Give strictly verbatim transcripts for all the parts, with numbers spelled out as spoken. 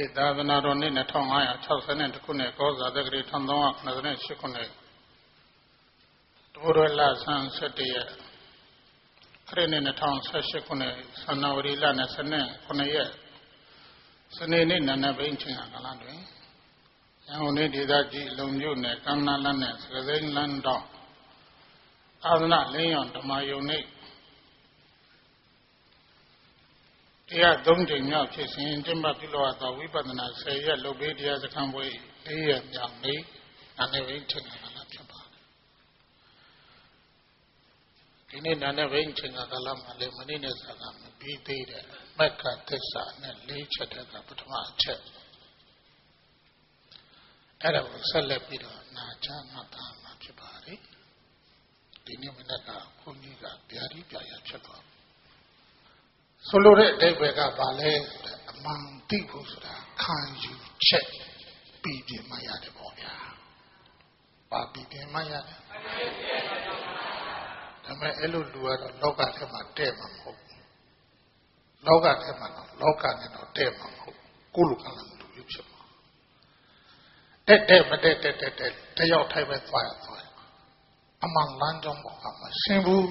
နေ့သာသနာတော်နှစ်two thousand five hundred sixty-oneခုနှစ်ကောဇာတက္ကရီone thousand three hundred eighty-eightခုနှစ်တဘရလဆန်းsevenရက်ခရစ်နှစ်two thousand eighteenခုနှစ်ဇန်နဝါရီလtwenty-nineရက်စနေနေ့နံနက်ပိုင်းချိန်ကာလတွင်ရန်ကုန်ဒေသကြီးလုံမြို့နယ်ကမ်းနားလမ်းနဲ့စကစိမ်းလမ်းတော်အာသနာလင်းရောင်ဓမ္မယုံနေ့တရားသုံးချိန်မြောက်ဖြစ်စဉ်ကျင့်ပပြုလို့သောဝိပဿနာtenရက်လုပ်ပေးတရားစခန်းပွဲfourရက်မြောက်နေ့နာနေဘိန်းချိန်ကာလဖြစ်ပါတယ်ဒီနေ့နာနေဘိန်းချိန်ကာလမှာလည်းမနေ့နဲ့စကားမပြီးသေးတဲ့မက္ခသစ္စာနဲ့၄ချက်တည်းကပထမအချက်အဲ့ဒါကိုဆက်လက်ပြီးတော့နာကြားမှတ်သားမှာဖြစ်ပါတယ်ဒီနေ့မနေ့ကဘုန်းကြီးကဗျာတိပြရာဖြစ်သွားဆိုလိုတဲ့အဓိပ္ပာယ်ကဘာလဲအမှန်သိဖို့ဆိုတာခံယူချက်ပြီးပြမှရတယ်ပေါ့ဗျာပါပြီးပြမှရတယ်ဒါပေမဲ့အဲ့လိုလူကတော့လောကထဲမှာတဲ့မှာမဟုတ်ဘူးလောကထဲမှာတော့လောကနဲ့တော့တဲ့မှာမဟုတ်ကိုလိုကလည်းမလူရဖြစ်မှာတဲ့တဲ့မတဲ့တဲ့တဲ့တယောက်ထိုင်ပဲသွားရသွားအမှန်လမ်းကြောင်းပေါ်မှာရှင်းဘူး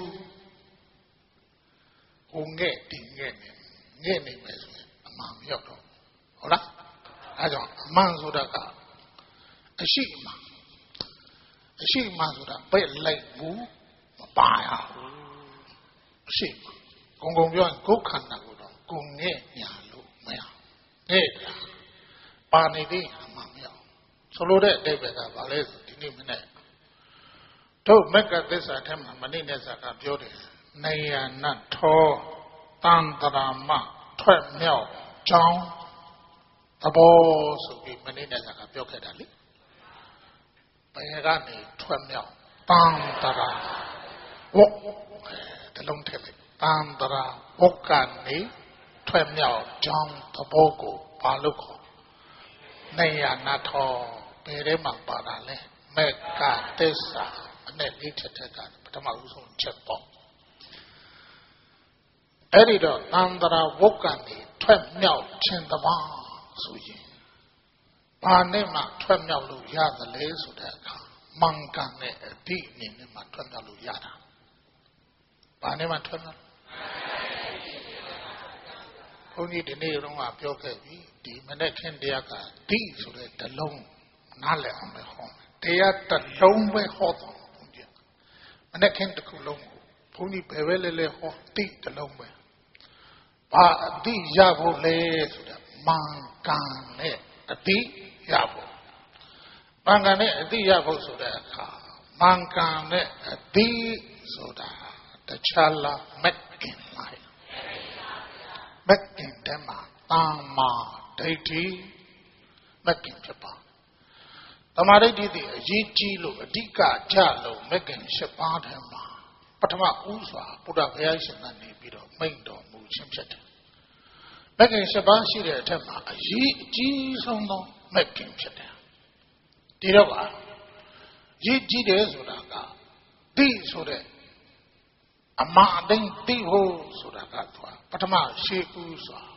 ကိုငဲ့တင်ငဲ့နေငဲ့နေမယ်ဆိုရင်အမှန်မရောက်တော့ဟုတ်လားအဲကြောင့်အမှန်ဆိုတာကအရှိအမှန်အရှိအမှန်ဆိုတာပဲ့လိုက်ဘူးမပါရဘူးအရှိဂုံဂုံပြောရင်ကိုယ်ခန္ဓာကိုတော့ကိုငဲ့ညာလို့မရငဲ့တာပါနေသေးအမှန်မရောက်ဆိုလိုတဲ့အဓိပ္ပာယ်ကဘာလဲဆိုဒီနေ့မနေ့တို့မက္ကသစ္စာထဲမှာမနေ့နဲ့စကားပြောတယ်နေယနထောတန်တရာမထွက်မြောက်ကြောင်းသဘောဆိုပြီးမနေ့ကကပြောခဲ့တာလေဘယ်ကနေထွက်မြောက်တန်တရာဝတ်တလုံးထည့်လိုက်တန်တရာဝတ်ကနေထွက်မြောက်ကြောင်းသဘောကိုဘာလို့ခေါ်နေယနထောဘယ်ထဲမှာပါတာလဲမက္ကသစ္စာနဲ့လေးချက်တက်ကပထမဦးဆုံးချက်ပေါ့အဲ့ဒီတော့သံတရာဝုတ်ကနေထွက်မြောက်ခြင်းတပါဆိုရင်ဘာနဲ့မှထွက်မြောက်လို့ရသလဲဆိုတဲ့အခါမင်္ဂန်နဲ့အတိအနေနဲ့မှထွက်မြောက်လို့ရတာဘာနဲ့မှထွက်မြောက်ဘုန်းကြီးဒီနေ့တော့ကပြောခဲ့ပြီဒီမနေ့ခင်တရားကဒီဆိုတဲ့တလုံးနားလည်အောင်ပဲဟောတရားတလုံးပဲဟောတော့ဘုန်းကြီးမနေ့ခင်တစ်ခုလုံးဘုန်းကြီးဘယ်ပဲလဲလဲဟောတိတလုံးပဲဘာအတိရဖို့လဲဆိုတော့မင်္ဂန်နဲ့အတိရဖို့မင်္ဂန်နဲ့အတိရဖို့ဆိုတဲ့အခါမင်္ဂန်နဲ့အတိဆိုတာတခြားလားမက်ကင်လိုက်မက်ကင်တည်းမှာသမ္မာဒိဋ္ဌိမက်ကင်ဖြစ်ပါသမ္မာဒိဋ္ဌိဒီအရေးကြီးလို့အဓိကကြလို့မက်ကင်၈ပါးထဲမှာပထမဦးစွာဘုရားဘုရားရှင်ကနေပြီးတော့မိန့်တော်မူခြင်းဖြစ်တယ်။မက္ကင်၈ပါးရှိတဲ့အထက်မှာအရေးအကြီးဆုံးသောမက္ကင်ဖြစ်တယ်။ဒီတော့ကရေးကြီးတယ်ဆိုတာကသိဆိုတဲ့အမှန်အတိုင်းသိဖို့ဆိုတာကသူပထမရှေးဦးစွာ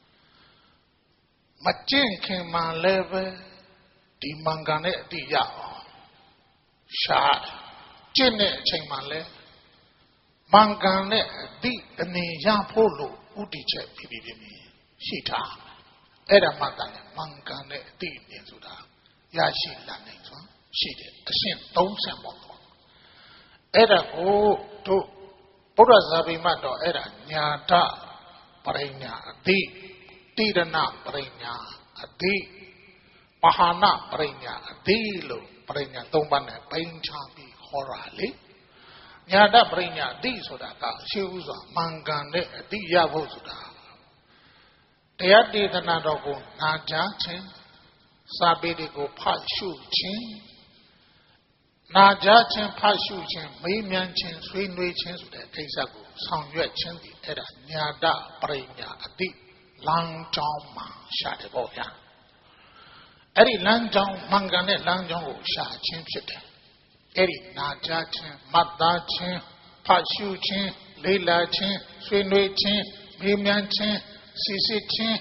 မကျင့်ခင်မှလည်းပဲဒီမင်္ဂန်နဲ့အတိရအောင်ရှားကျင့်တဲ့အချိန်မှလည်းမင်္ဂန်နဲ့အတိအနေရဖို့လို့ဥတည်ချက်ဖြစ်ပြီးပြင်းရှိတာအဲ့ဒါမှတည်းမင်္ဂန်နဲ့အတိအနေဆိုတာရရှိလာနိုင်စွာရှိတယ်အရှင်းသုံးဆင့်ပေါ့အဲ့ဒါကိုတို့ဘုရားဇာတိမှတော့အဲ့ဒါညာတပရိညာအတိတိရဏပရိညာအတိပဟာနပရိညာအတိလို့ပရိညာသုံးပါးနဲ့ပိုင်းခြားပြီးခေါ်တာလေညာတပရိညာအတိဆိုတာကအရှိဥစွာမင်္ဂန်နဲ့အတိရဖို့ဆိုတာတရားဒေသနာတော်ကိုနာကြားခြင်းစာပေတွေကိုဖတ်ရှုခြင်းနာကြားခြင်းဖတ်ရှုခြင်းမေးမြန်းခြင်းဆွေးနွေးခြင်းဆိုတဲ့ကိစ္စကိုဆောင်ရွက်ခြင်းဒီအဲ့ဒါညာတပရိညာအတိလမ်းကြောင်းမှာရှာတယ်ပေါ့ဗျာအဲ့ဒီလမ်းကြောင်းမင်္ဂန်နဲ့လမ်းကြောင်းကိုရှာခြင်းဖြစ်တယ်အဲ့ဒီနာကြားခြင်းမှတ်သားခြင်းဖတ်ရှုခြင်းလေ့လာခြင်းဆွေးနွေးခြင်းမေးမြန်းခြင်းစစ်စစ်ချင်း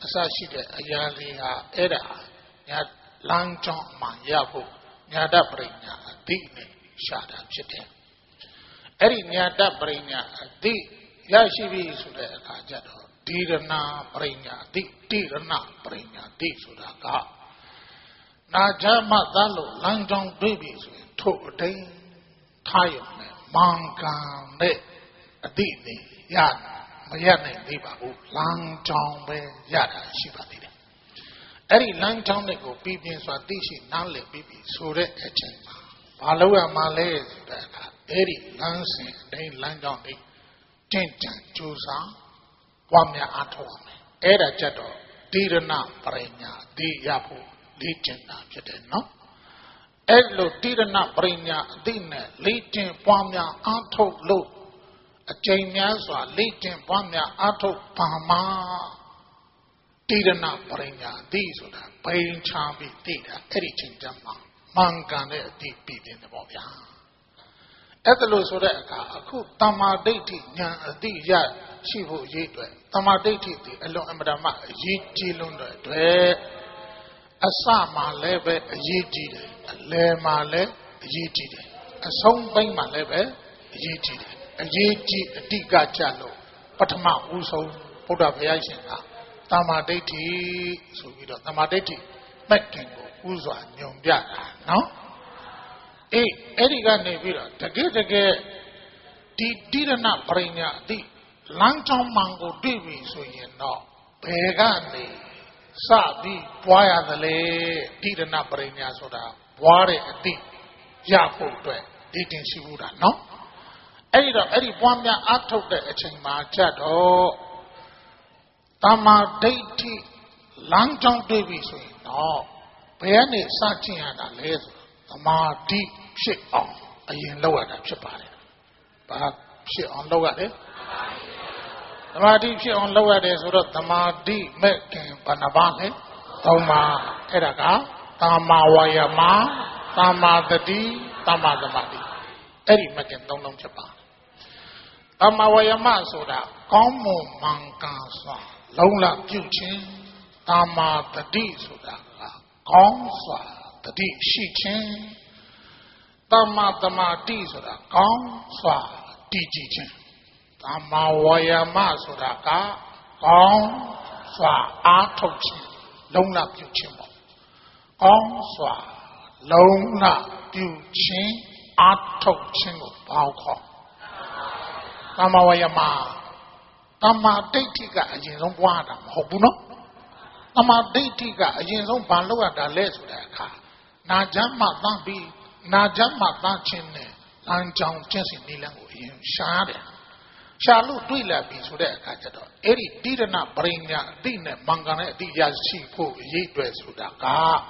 အစရှိတဲ့အရာလေးဟာအဲ့ဒါညာလမ်းကြောင်းမှရဖို့ညာတပရိညာအတိနဲ့ရှာတာဖြစ်တယ်အဲ့ဒီညာတပရိညာအတိရရှိပြီဆိုတဲ့အခါကျတော့ဒီရဏပရိညာအတိတိရဏပရိညာအတိဆိုတာကနာကြမသလို့လမ်းကြောင်းတွေ့ပြီဆိုရင်ထို့အတိန်ထားရုံနဲ့မင်္ဂန်နဲ့အတိနဲ့ရမရနိုင်သေးပါဘူးလမ်းကြောင်းပဲရတာရှိပါသေးတယ်အဲ့ဒီလမ်းကြောင်းတွေကိုပြီးပြင်းစွာသိရှိနားလည်ပြီးပြီဆိုတဲ့အချိန်မှာဘာလို့ရမှာလဲဆိုတဲ့အခါအဲ့ဒီလမ်းစဉ်အတိုင်းလမ်းကြောင်းတွေတင့်ကြံကြိုးစားပွားများအားထုတ်ရမယ်အဲ့ဒါကြတော့တိရဏပရိညာတိရဖို့လေ့ကျင့်တာဖြစ်တယ်နော်အဲ့လိုတိရဏပရိညာအတိနဲ့လေ့ကျင့်ပွားများအားထုတ်လို့အကျဉ်းများစွာလေ့ကျင့်ပွားများအားထုတ်ပါမှာတိရဏပရိညာအတိဆိုတာဘိန်းချပြီးသိတာအဲ့ဒီချိန်ကျမှမှန်ကန်တဲ့အတိပြီးတယ်ပေါ့ဗျာအဲ့ဒါလို့ဆိုတဲ့အခါအခုတမ္မာဒိဋ္ဌိဉာဏ်အတိရရှိဖို့အရေးအတွက်တမ္မာဒိဋ္ဌိဒီအလွန်အမတမအရေးကြီးလွန်းတဲ့အတွက်အစမှလည်းပဲအရေးကြီးတယ်အလယ်မှလည်းအရေးကြီးတယ်အဆုံးပိုင်းမှလည်းပဲအရေးကြီးတယ်အရေးကြီးအတိကကြလို့ပထမဦးဆုံးဘုရားဘုရားရှင်ကတမ္မာဒိဋ္ဌိဆိုပြီးတော့တမ္မာဒိဋ္ဌိမက်ကင်ကိုဥစွာညွန်ပြတာနော်အေးအဲ့ဒီကနေပြီးတော့တကယ်တကယ်ဒီတိရဏပရိညာအတိလမ်းကြောင်းမှန်ကိုတွေ့ပြီဆိုရင်တော့ဘယ်ကနေစပြီးပွားရသလဲတိရဏပရိညာဆိုတာပွားတဲ့အတိရဖို့အတွက်ဒီတင်ရှိဘူးတာနော်အဲ့ဒီတော့အဲ့ဒီပွားများအထုတ်တဲ့အချိန်မှာကြတော့တမ္မာဒိဋ္ဌိလမ်းကြောင်းတွေ့ပြီဆိုရင်တော့ဘယ်ကနေစကျင့်ရတာလဲဆိုသမာဓိဖြစ်အောင်အရင်လုပ်ရတာဖြစ်ပါတယ်။ဘာဖြစ်အောင်လုပ်ရလဲ။သမာဓိဖြစ်အောင်လုပ်ရတယ်ဆိုတော့သမာဓိမဲ့ခင်ဘယ်နှပါလဲ။သုံးပါအဲ့ဒါကသမ္မာဝါယာမသမ္မာသတိသမ္မာသမာဓိအဲ့ဒီမဲ့ခင်သုံးလုံးဖြစ်ပါတယ်။သမ္မာဝါယာမဆိုတာကောင်းမွန်မှန်ကန်စွာလုံးလပြုခြင်းသမ္မာသတိဆိုတာကကောင်းစွာတတိရှိခြင်းသမ္မာသမာဓိဆိုတာကောင်းစွာတည်ကြည်ခြင်းသမ္မာဝါယာမဆိုတာကကောင်းစွာအားထုတ်ခြင်းလုံးလပြုခြင်းပေါ့ကောင်းစွာလုံးလပြုခြင်းအားထုတ်ခြင်းကိုပေါင်းခေါ်သမ္မာဝါယာမသမ္မာဒိဋ္ဌိကအရင်ဆုံးပွားတာမဟုတ်ဘူးနော်သမ္မာဒိဋ္ဌိကအရင်ဆုံးဘာလုပ်ရတာလဲဆိုတဲ့အခါနာကြမ်းမှသံပြီးနာကြမ်းမှသံချင်းနဲ့လမ်းကြောင်းကျင့်စဉ်နည်းလမ်းကိုအရင်ရှားတယ်ရှားလို့တွေ့လာပြီဆိုတဲ့အခါကျတော့အဲ့ဒီတိရဏပရိညာအတိနဲ့မင်္ဂန်နဲ့အတိရရှိဖို့အရေးအတွက်ဆိုတာက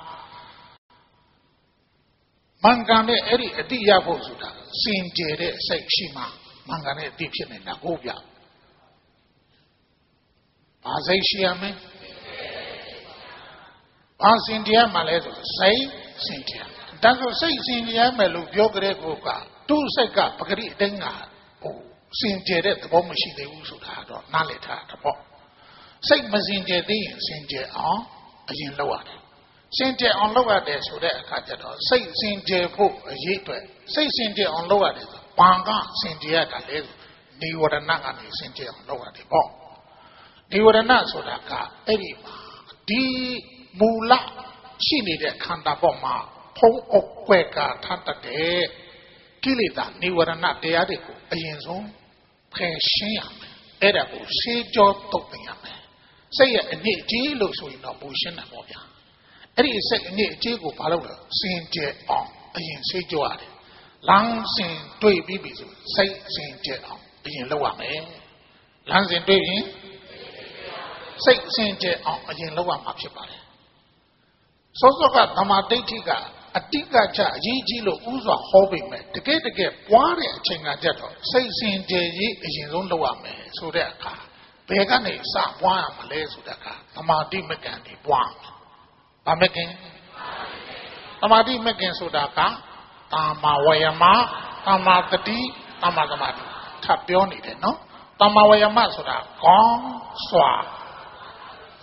မင်္ဂန်နဲ့အဲ့ဒီအတိရဖို့ဆိုတာစင်ကြယ်တဲ့စိတ်ရှိမှမင်္ဂန်နဲ့အတိဖြစ်နေတာကိုဗျဘာစိတ်ရှိရမလဲဘာစင်ကြယ်မှလဲဆိုစိတ်စင်ကြယ်ဒါဆိုစိတ်စင်ကြယ်မယ်လို့ပြောကြတဲ့ကောကသူ့စိတ်ကပဂရိအတိုင်းကဟိုစင်ကြယ်တဲ့သဘောမရှိသေးဘူးဆိုတာတော့နားလည်ထားတာပေါ့စိတ်မစင်ကြယ်သေးရင်စင်ကြယ်အောင်အရင်လုပ်ရတယ်စင်ကြယ်အောင်လုပ်ရတယ်ဆိုတဲ့အခါကျတော့စိတ်စင်ကြယ်ဖို့အရေးအတွက်စိတ်စင်ကြယ်အောင်လုပ်ရတယ်ဆိုဘာကစင်ကြယ်ရတာလဲနိဝရဏကနေစင်ကြယ်အောင်လုပ်ရတယ်ပေါ့နိဝရဏဆိုတာကအဲ့ဒီမှာဒီမူလရှိနေတဲ့ခန္ဓာပေါ်မှာဖုံးအုပ်ွယ်ကထပ်တဲ့ကိလေသာနိဝရဏတရားတွေကိုအရင်ဆုံးဖယ်ရှင်းရမယ်အဲ့ဒါကိုရှင်းကြောတုတ်တင်ရမယ်စိတ်ရဲ့အနည်းအကျဉ်းလို့ဆိုရင်တော့ပူရှင်းတယ်ပေါ့ဗျာအဲ့ဒီစိတ်အနည်းအကျဉ်းကိုဘာလို့လဲစင်ကြယ်အောင်အရင်ရှင်းကြောရတယ်လမ်းစဉ်တွေ့ပြီးပြီဆိုစိတ်စင်ကြယ်အောင်အရင်လုပ်ရမယ်လမ်းစဉ်တွေ့ရင်စိတ်စင်ကြယ်အောင်အရင်လုပ်ရမှာဖြစ်ပါတယ်စောစောကသမာဓိဋ္ဌိကအတိကကြအရေးကြီးလို့ဥစွာဟောပေမဲ့တကယ်တကယ်ပွားတဲ့အချိန်ကကြတော့စိတ်စင်ကြယ်ရေးအရင်ဆုံးလုပ်ရမယ်ဆိုတဲ့အခါဘယ်ကနေစပွားရမလဲဆိုတဲ့အခါသမာဓိမကံတွေပွားမယ်။ဘာမကင်သမာဓိမကင်ဆိုတာကတာမာဝယမတာမာတတိတာမာသမာဓိထပ်ပြောနေတယ်နော်။တာမာဝယမဆိုတာကောင်းစွာ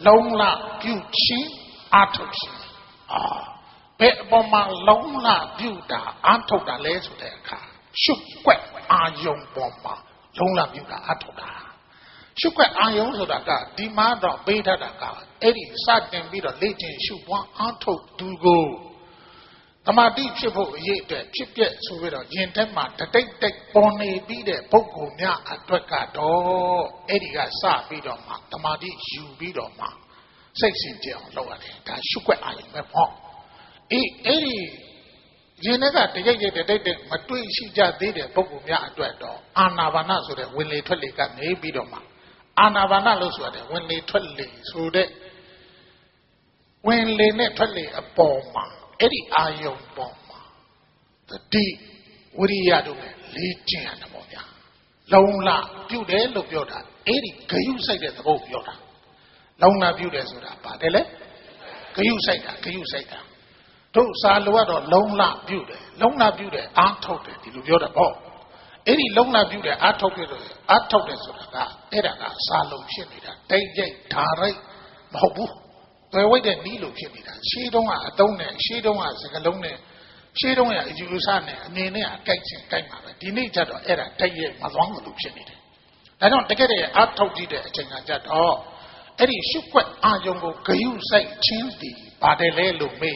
လုံးလပြုခြင်းအာထုတ်ခြင်းအာဘယ်အပေါ်မှာလုံးလပြုတာအာထုတ်တာလဲဆိုတဲ့အခါရှုွက်အာယုံပေါ်မှာလုံးလပြုတာအာထုတ်တာရှုွက်အာယုံဆိုတာကဒီမှာတော့ပေးထားတာကအဲ့ဒီစတင်ပြီးတော့လေ့ကျင့်ရှုပွားအာထုတ်သူကိုတမာတိဖြစ်ဖို့အရေးအတွက်ဖြစ်ပြဆိုပြီးတော့ယင်တက်မှာတတိတ်တိတ်ပေါ်နေပြီးတဲ့ပုဂ္ဂိုလ်များအတွက်ကတော့အဲ့ဒီကစပြီးတော့မှတမာတိယူပြီးတော့မှစိတ်ရှင်ကြအောင်လုပ်ရတယ်ဒါရှုွက်အာယုံပဲပေါ့အေးအဲ့ဒီယင်ကတရိတ်ရိတ်တတိတ်တိတ်မတွေ့ရှိကြသေးတဲ့ပုဂ္ဂိုလ်များအတွက်တော့အာနာပါနဆိုတဲ့ဝင်လေထွက်လေကနေပြီးတော့မှအာနာပါနလို့ဆိုရတယ်ဝင်လေထွက်လေဆိုတဲ့ဝင်လေနဲ့ထွက်လေအပေါ်မှာအဲ့ဒီအာယုံပေါ်မှာတတိဝိရိယတို့နဲ့လေးကျင့်ရတယ်ပေါ့ဗျာလုံလပြုတ်တယ်လို့ပြောတာအဲ့ဒီဂယုစိုက်တဲ့သဘောပြောတာလုံလပြုတ်တယ်ဆိုတာပါတယ်လေဂယုစိုက်တာဂယုစိုက်တာတို့စာလိုကတော့လုံလပြုတ်တယ်လုံလပြုတ်တယ်အာထုတ်တယ်ဒီလိုပြောတာပေါ့အဲ့ဒီလုံလပြုတ်တယ်အာထုတ်တယ်လို့အာထုတ်တယ်ဆိုတာကအဲ့ဒါကစာလုံးဖြစ်နေတာတိတ်ကြိတ်ဓာရိတ်မဟုတ်ဘူးဘယ်ဝိတ်တဲ့နီးလို့ဖြစ်နေတာရှေးတုန်းကအတုံးနဲ့ရှေးတုန်းကစကလုံးနဲ့ရှေးတုန်းကအယူအဆနဲ့အနေနဲ့အကြိုက်ချင်းကြိုက်မှာပဲဒီနေ့ကျတော့အဲ့ဒါတိုက်ရဲ့မသွားမလို့ဖြစ်နေတယ်ဒါကြောင့်တကယ်တည်းအထောက်ကြည့်တဲ့အချိန်ကကျတော့အဲ့ဒီရှုွက်အာယုံကိုဂယုစိုက်ချင်းတည်ပါတယ်လေလို့မေး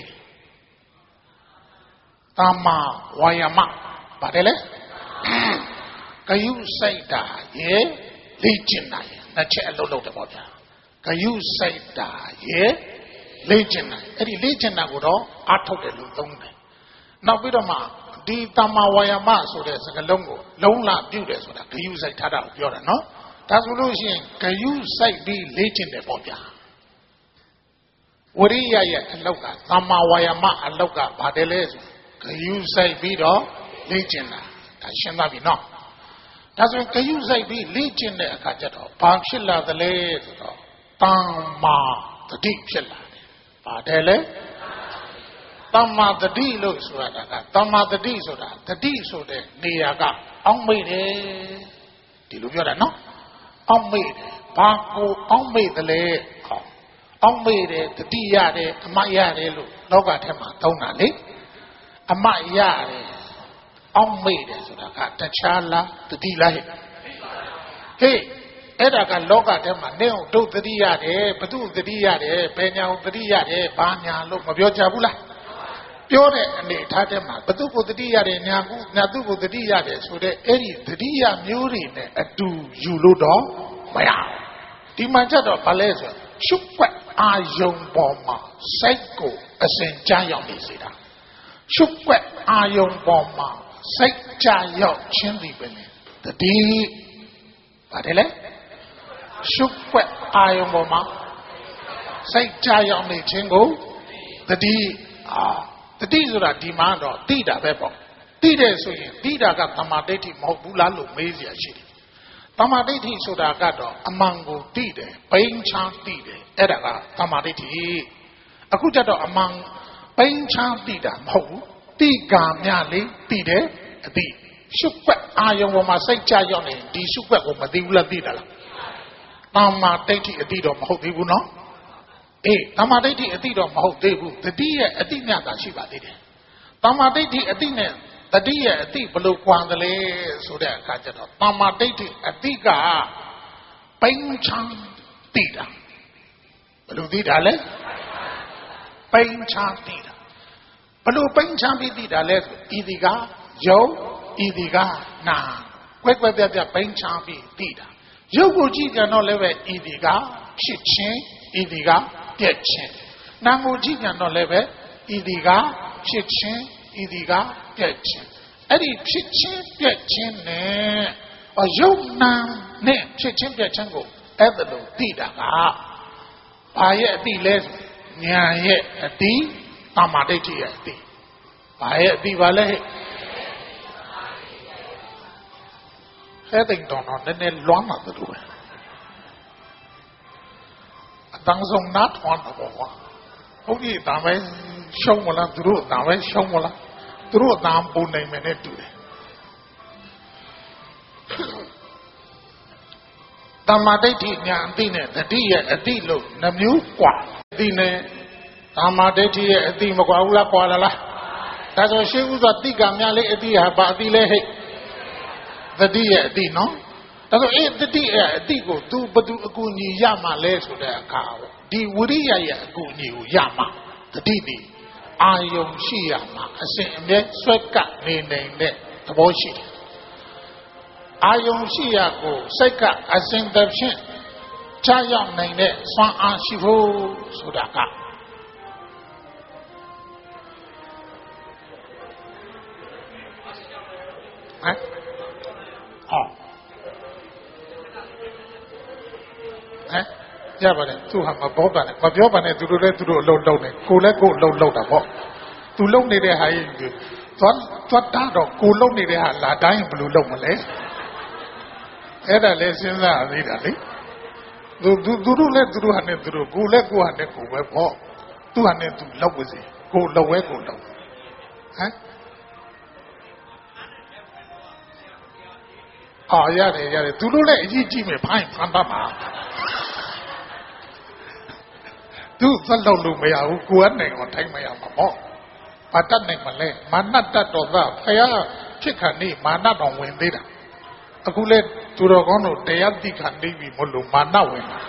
သမ္မာဝါယာမပါတယ်လေဂယုစိုက်တာရဲ့လေ့ကျင့်တာရဲ့နှစ်ချက်အလုပ်လုပ်တယ်ပေါ့ဗျာဂယုစိုက်တာရဲ့လေ့ကျင့်တာအဲ့ဒီလေ့ကျင့်တာကိုတော့အထုတ်တယ်လို့သုံးတယ်နောက်ပြီးတော့မှဒီသမ္မာဝါယာမဆိုတဲ့စကားလုံးကိုလုံးလပြုတ်တယ်ဆိုတာဂယုစိုက်ထားတာကိုပြောတာနော်ဒါဆိုလို့ရှိရင်ဂယုစိုက်ပြီးလေ့ကျင့်တယ်ပေါ့ဗျာဝရိယရဲ့အလောက်ကသမ္မာဝါယာမအလောက်ကဘာတယ်လဲဆိုဂယုစိုက်ပြီးတော့လေ့ကျင့်တာဒါရှင်းသွားပြီနော်ဒါဆိုရင်ဂယုစိုက်ပြီးလေ့ကျင့်တဲ့အခါကျတော့ဘာဖြစ်လာသလဲဆိုတော့တမ္မာတတိဖြစ်လာတယ်။ပါတယ်လေတမ္မာတတိလို့ဆိုတာကတမ္မာတတိဆိုတာတတိဆိုတဲ့နေရာကအောက်မေ့တယ်ဒီလိုပြောတာနော်အောက်မေ့တယ်ဘာကိုအောက်မေ့တယ်လဲအောက်မေ့တယ်တတိရတယ်အမတ်ရတယ်လို့လောကထဲမှာသုံးတာလေအမတ်ရတယ်အောက်မေ့တယ်ဆိုတာကတခြားလားတတိလားဟဲ့ဟေးအဲ့ဒါကလောကထဲမှာနေအောင်ဒုသတိရတယ်ဘုသူသတိရတယ်ဘယ်ညာသတိရတယ်ဘာညာလို့မပြောကြဘူးလားပြောတဲ့အနေထားထဲမှာဘုသူကိုသတိရတယ်ညာကုညာသူကိုသတိရတယ်ဆိုတဲ့အဲ့ဒီသတိရမျိုးတွေနဲ့အတူယူလို့တော့မရဘူးဒီမှာကျတော့ဘာလဲဆိုရှုွက်အာယုံပေါ်မှာစိတ်ကိုအစဉ်ကြားရောက်နေစေတာရှုွက်အာယုံပေါ်မှာစိတ်ကြားရောက်ခြင်းဒီပဲလေတတိပါတယ်လေရှုွက်အာယုံပေါ်မှာစိတ်ကြားရောက်နေခြင်းကိုတတိအာတတိဆိုတာဒီမှာတော့တိတာပဲပေါ့တိတယ်ဆိုရင်တိတာကသမာဓိဋ္ဌိမဟုတ်ဘူးလားလို့မေးเสียရှိတယ်သမာဓိဋ္ဌိဆိုတာကတော့အမှန်ကိုတိတယ်ပိန်းချမ်းတိတယ်အဲ့ဒါကသမာဓိဋ္ဌိအခုကျတော့အမှန်ပိန်းချမ်းတိတာမဟုတ်ဘူးတိကာမြလေးတိတယ်အတိရှုွက်အာယုံပေါ်မှာစိတ်ကြားရောက်နေဒီရှုွက်ကိုမသိဘူးလားသိတာလားသမာဓိဋ္ဌိအတိတော့မဟုတ်သေးဘူးနော်အေးသမာဓိဋ္ဌိအတိတော့မဟုတ်သေးဘူးတတိရဲ့အတိမြတ်တာရှိပါသေးတယ်သမာဓိဋ္ဌိအတိနဲ့တတိရဲ့အတိဘလို့ကွာတယ်လဲဆိုတဲ့အခါကျတော့သမာဓိဋ္ဌိအတိကပိန်းချမ်းတိတာဘလို့သိတာလဲပိန်းချမ်းတိတာဘလို့ပိန်းချမ်းပြီးတိတာလဲဆိုဤဒီကယုံဤဒီကနာကွက်ကွက်ပြပြပိန်းချမ်းပြီးတိတာရုပ်ကိုကြည့်ကြတော့လည်းပဲဤဒီကဖြစ်ခြင်းဤဒီကပြက်ခြင်းနာမ်ကိုကြည့်ကြတော့လည်းပဲဤဒီကဖြစ်ခြင်းဤဒီကပြက်ခြင်းအဲ့ဒီဖြစ်ခြင်းပြက်ခြင်းနဲ့ရုပ်နာမ်နဲ့ဖြစ်ခြင်းပြက်ခြင်းကိုအဲ့ဒါလို့သိတာကဘာရဲ့အတိလဲဆိုဉာဏ်ရဲ့အတိသမာဓိဋ္ဌိရဲ့အတိဘာရဲ့အတိပါလဲဟဲ့တဲ့တော့နည်းနည်းလွမ်းလာတယ်လို့အတန်းဆုံးနတ်ဟောတော့ဘောဟုတ်ပြီဒါပဲရှုံးမလားသူတို့ဒါပဲရှုံးမလားသူတို့အတန်းပုံနိုင်မယ်နဲ့တူတယ်တမ္မာဒိဋ္ဌိညာအသိနဲ့တတိရဲ့အသိလို့နှမျိုးกว่าအသိနဲ့တမ္မာဒိဋ္ဌိရဲ့အသိမကွာဘူးလားကွာလားလားဒါဆိုရှင်းဥစွာတိကများလေးအသိဟာဘာအသိလဲဟဲ့တတိရဲ့အသိနော်ဒါဆိုအေးတတိရဲ့အသိကို तू ဘသူအကူအညီရမှာလဲဆိုတဲ့အခါဒီဝိရိယရဲ့အကူအညီကိုရမှာတတိဒီအာယုံရှိရမှာအစဉ်အမြဲဆွဲကပ်နေနေတဲ့သဘောရှိတယ်အာယုံရှိရကိုစိတ်ကအစဉ်တစ်ဖြင့်ချရောက်နိုင်တဲ့စွမ်းအားရှိဖို့ဆိုတာကဟမ်ဟောဟမ်ရပါတယ်သူဟာမဘောပါနဲ့မပြောပါနဲ့သူတို့လည်းသူတို့အလုံးလုံးနေကိုလည်းကိုအလုံးလုံးတာပေါ့သူလုံးနေတဲ့ဟာကြီးသွားသွားတာတော့ကိုလုံးနေတဲ့ဟာလာတိုင်းဘယ်လိုလုံးမလဲအဲ့ဒါလည်းစဉ်းစားရသေးတာလေသူသူသူတို့လည်းသူတို့ဟာနဲ့သူတို့ကိုလည်းကိုဟာနဲ့ကိုပဲပေါ့သူဟာနဲ့သူလောက်ပါစေကိုလောက်ဝဲကိုလောက်ဟမ်အာရတယ်ရတယ်သူတို့လည်းအကြီးကြီးပဲဖိုင်းဖန်ပါပါသူသက်လောက်လို့မရဘူးကိုယ်ကနေတော့ထိုင်မရမှာပေါ့ဘာတတ်နိုင်မလဲမာနတတ်တော်သားဖယားဖြစ်ခဏနေမာနတော်ဝင်သေးတာအခုလေသူတော်ကောင်းတို့တရားသိခဏနေပြီမလို့မာနဝင်တာ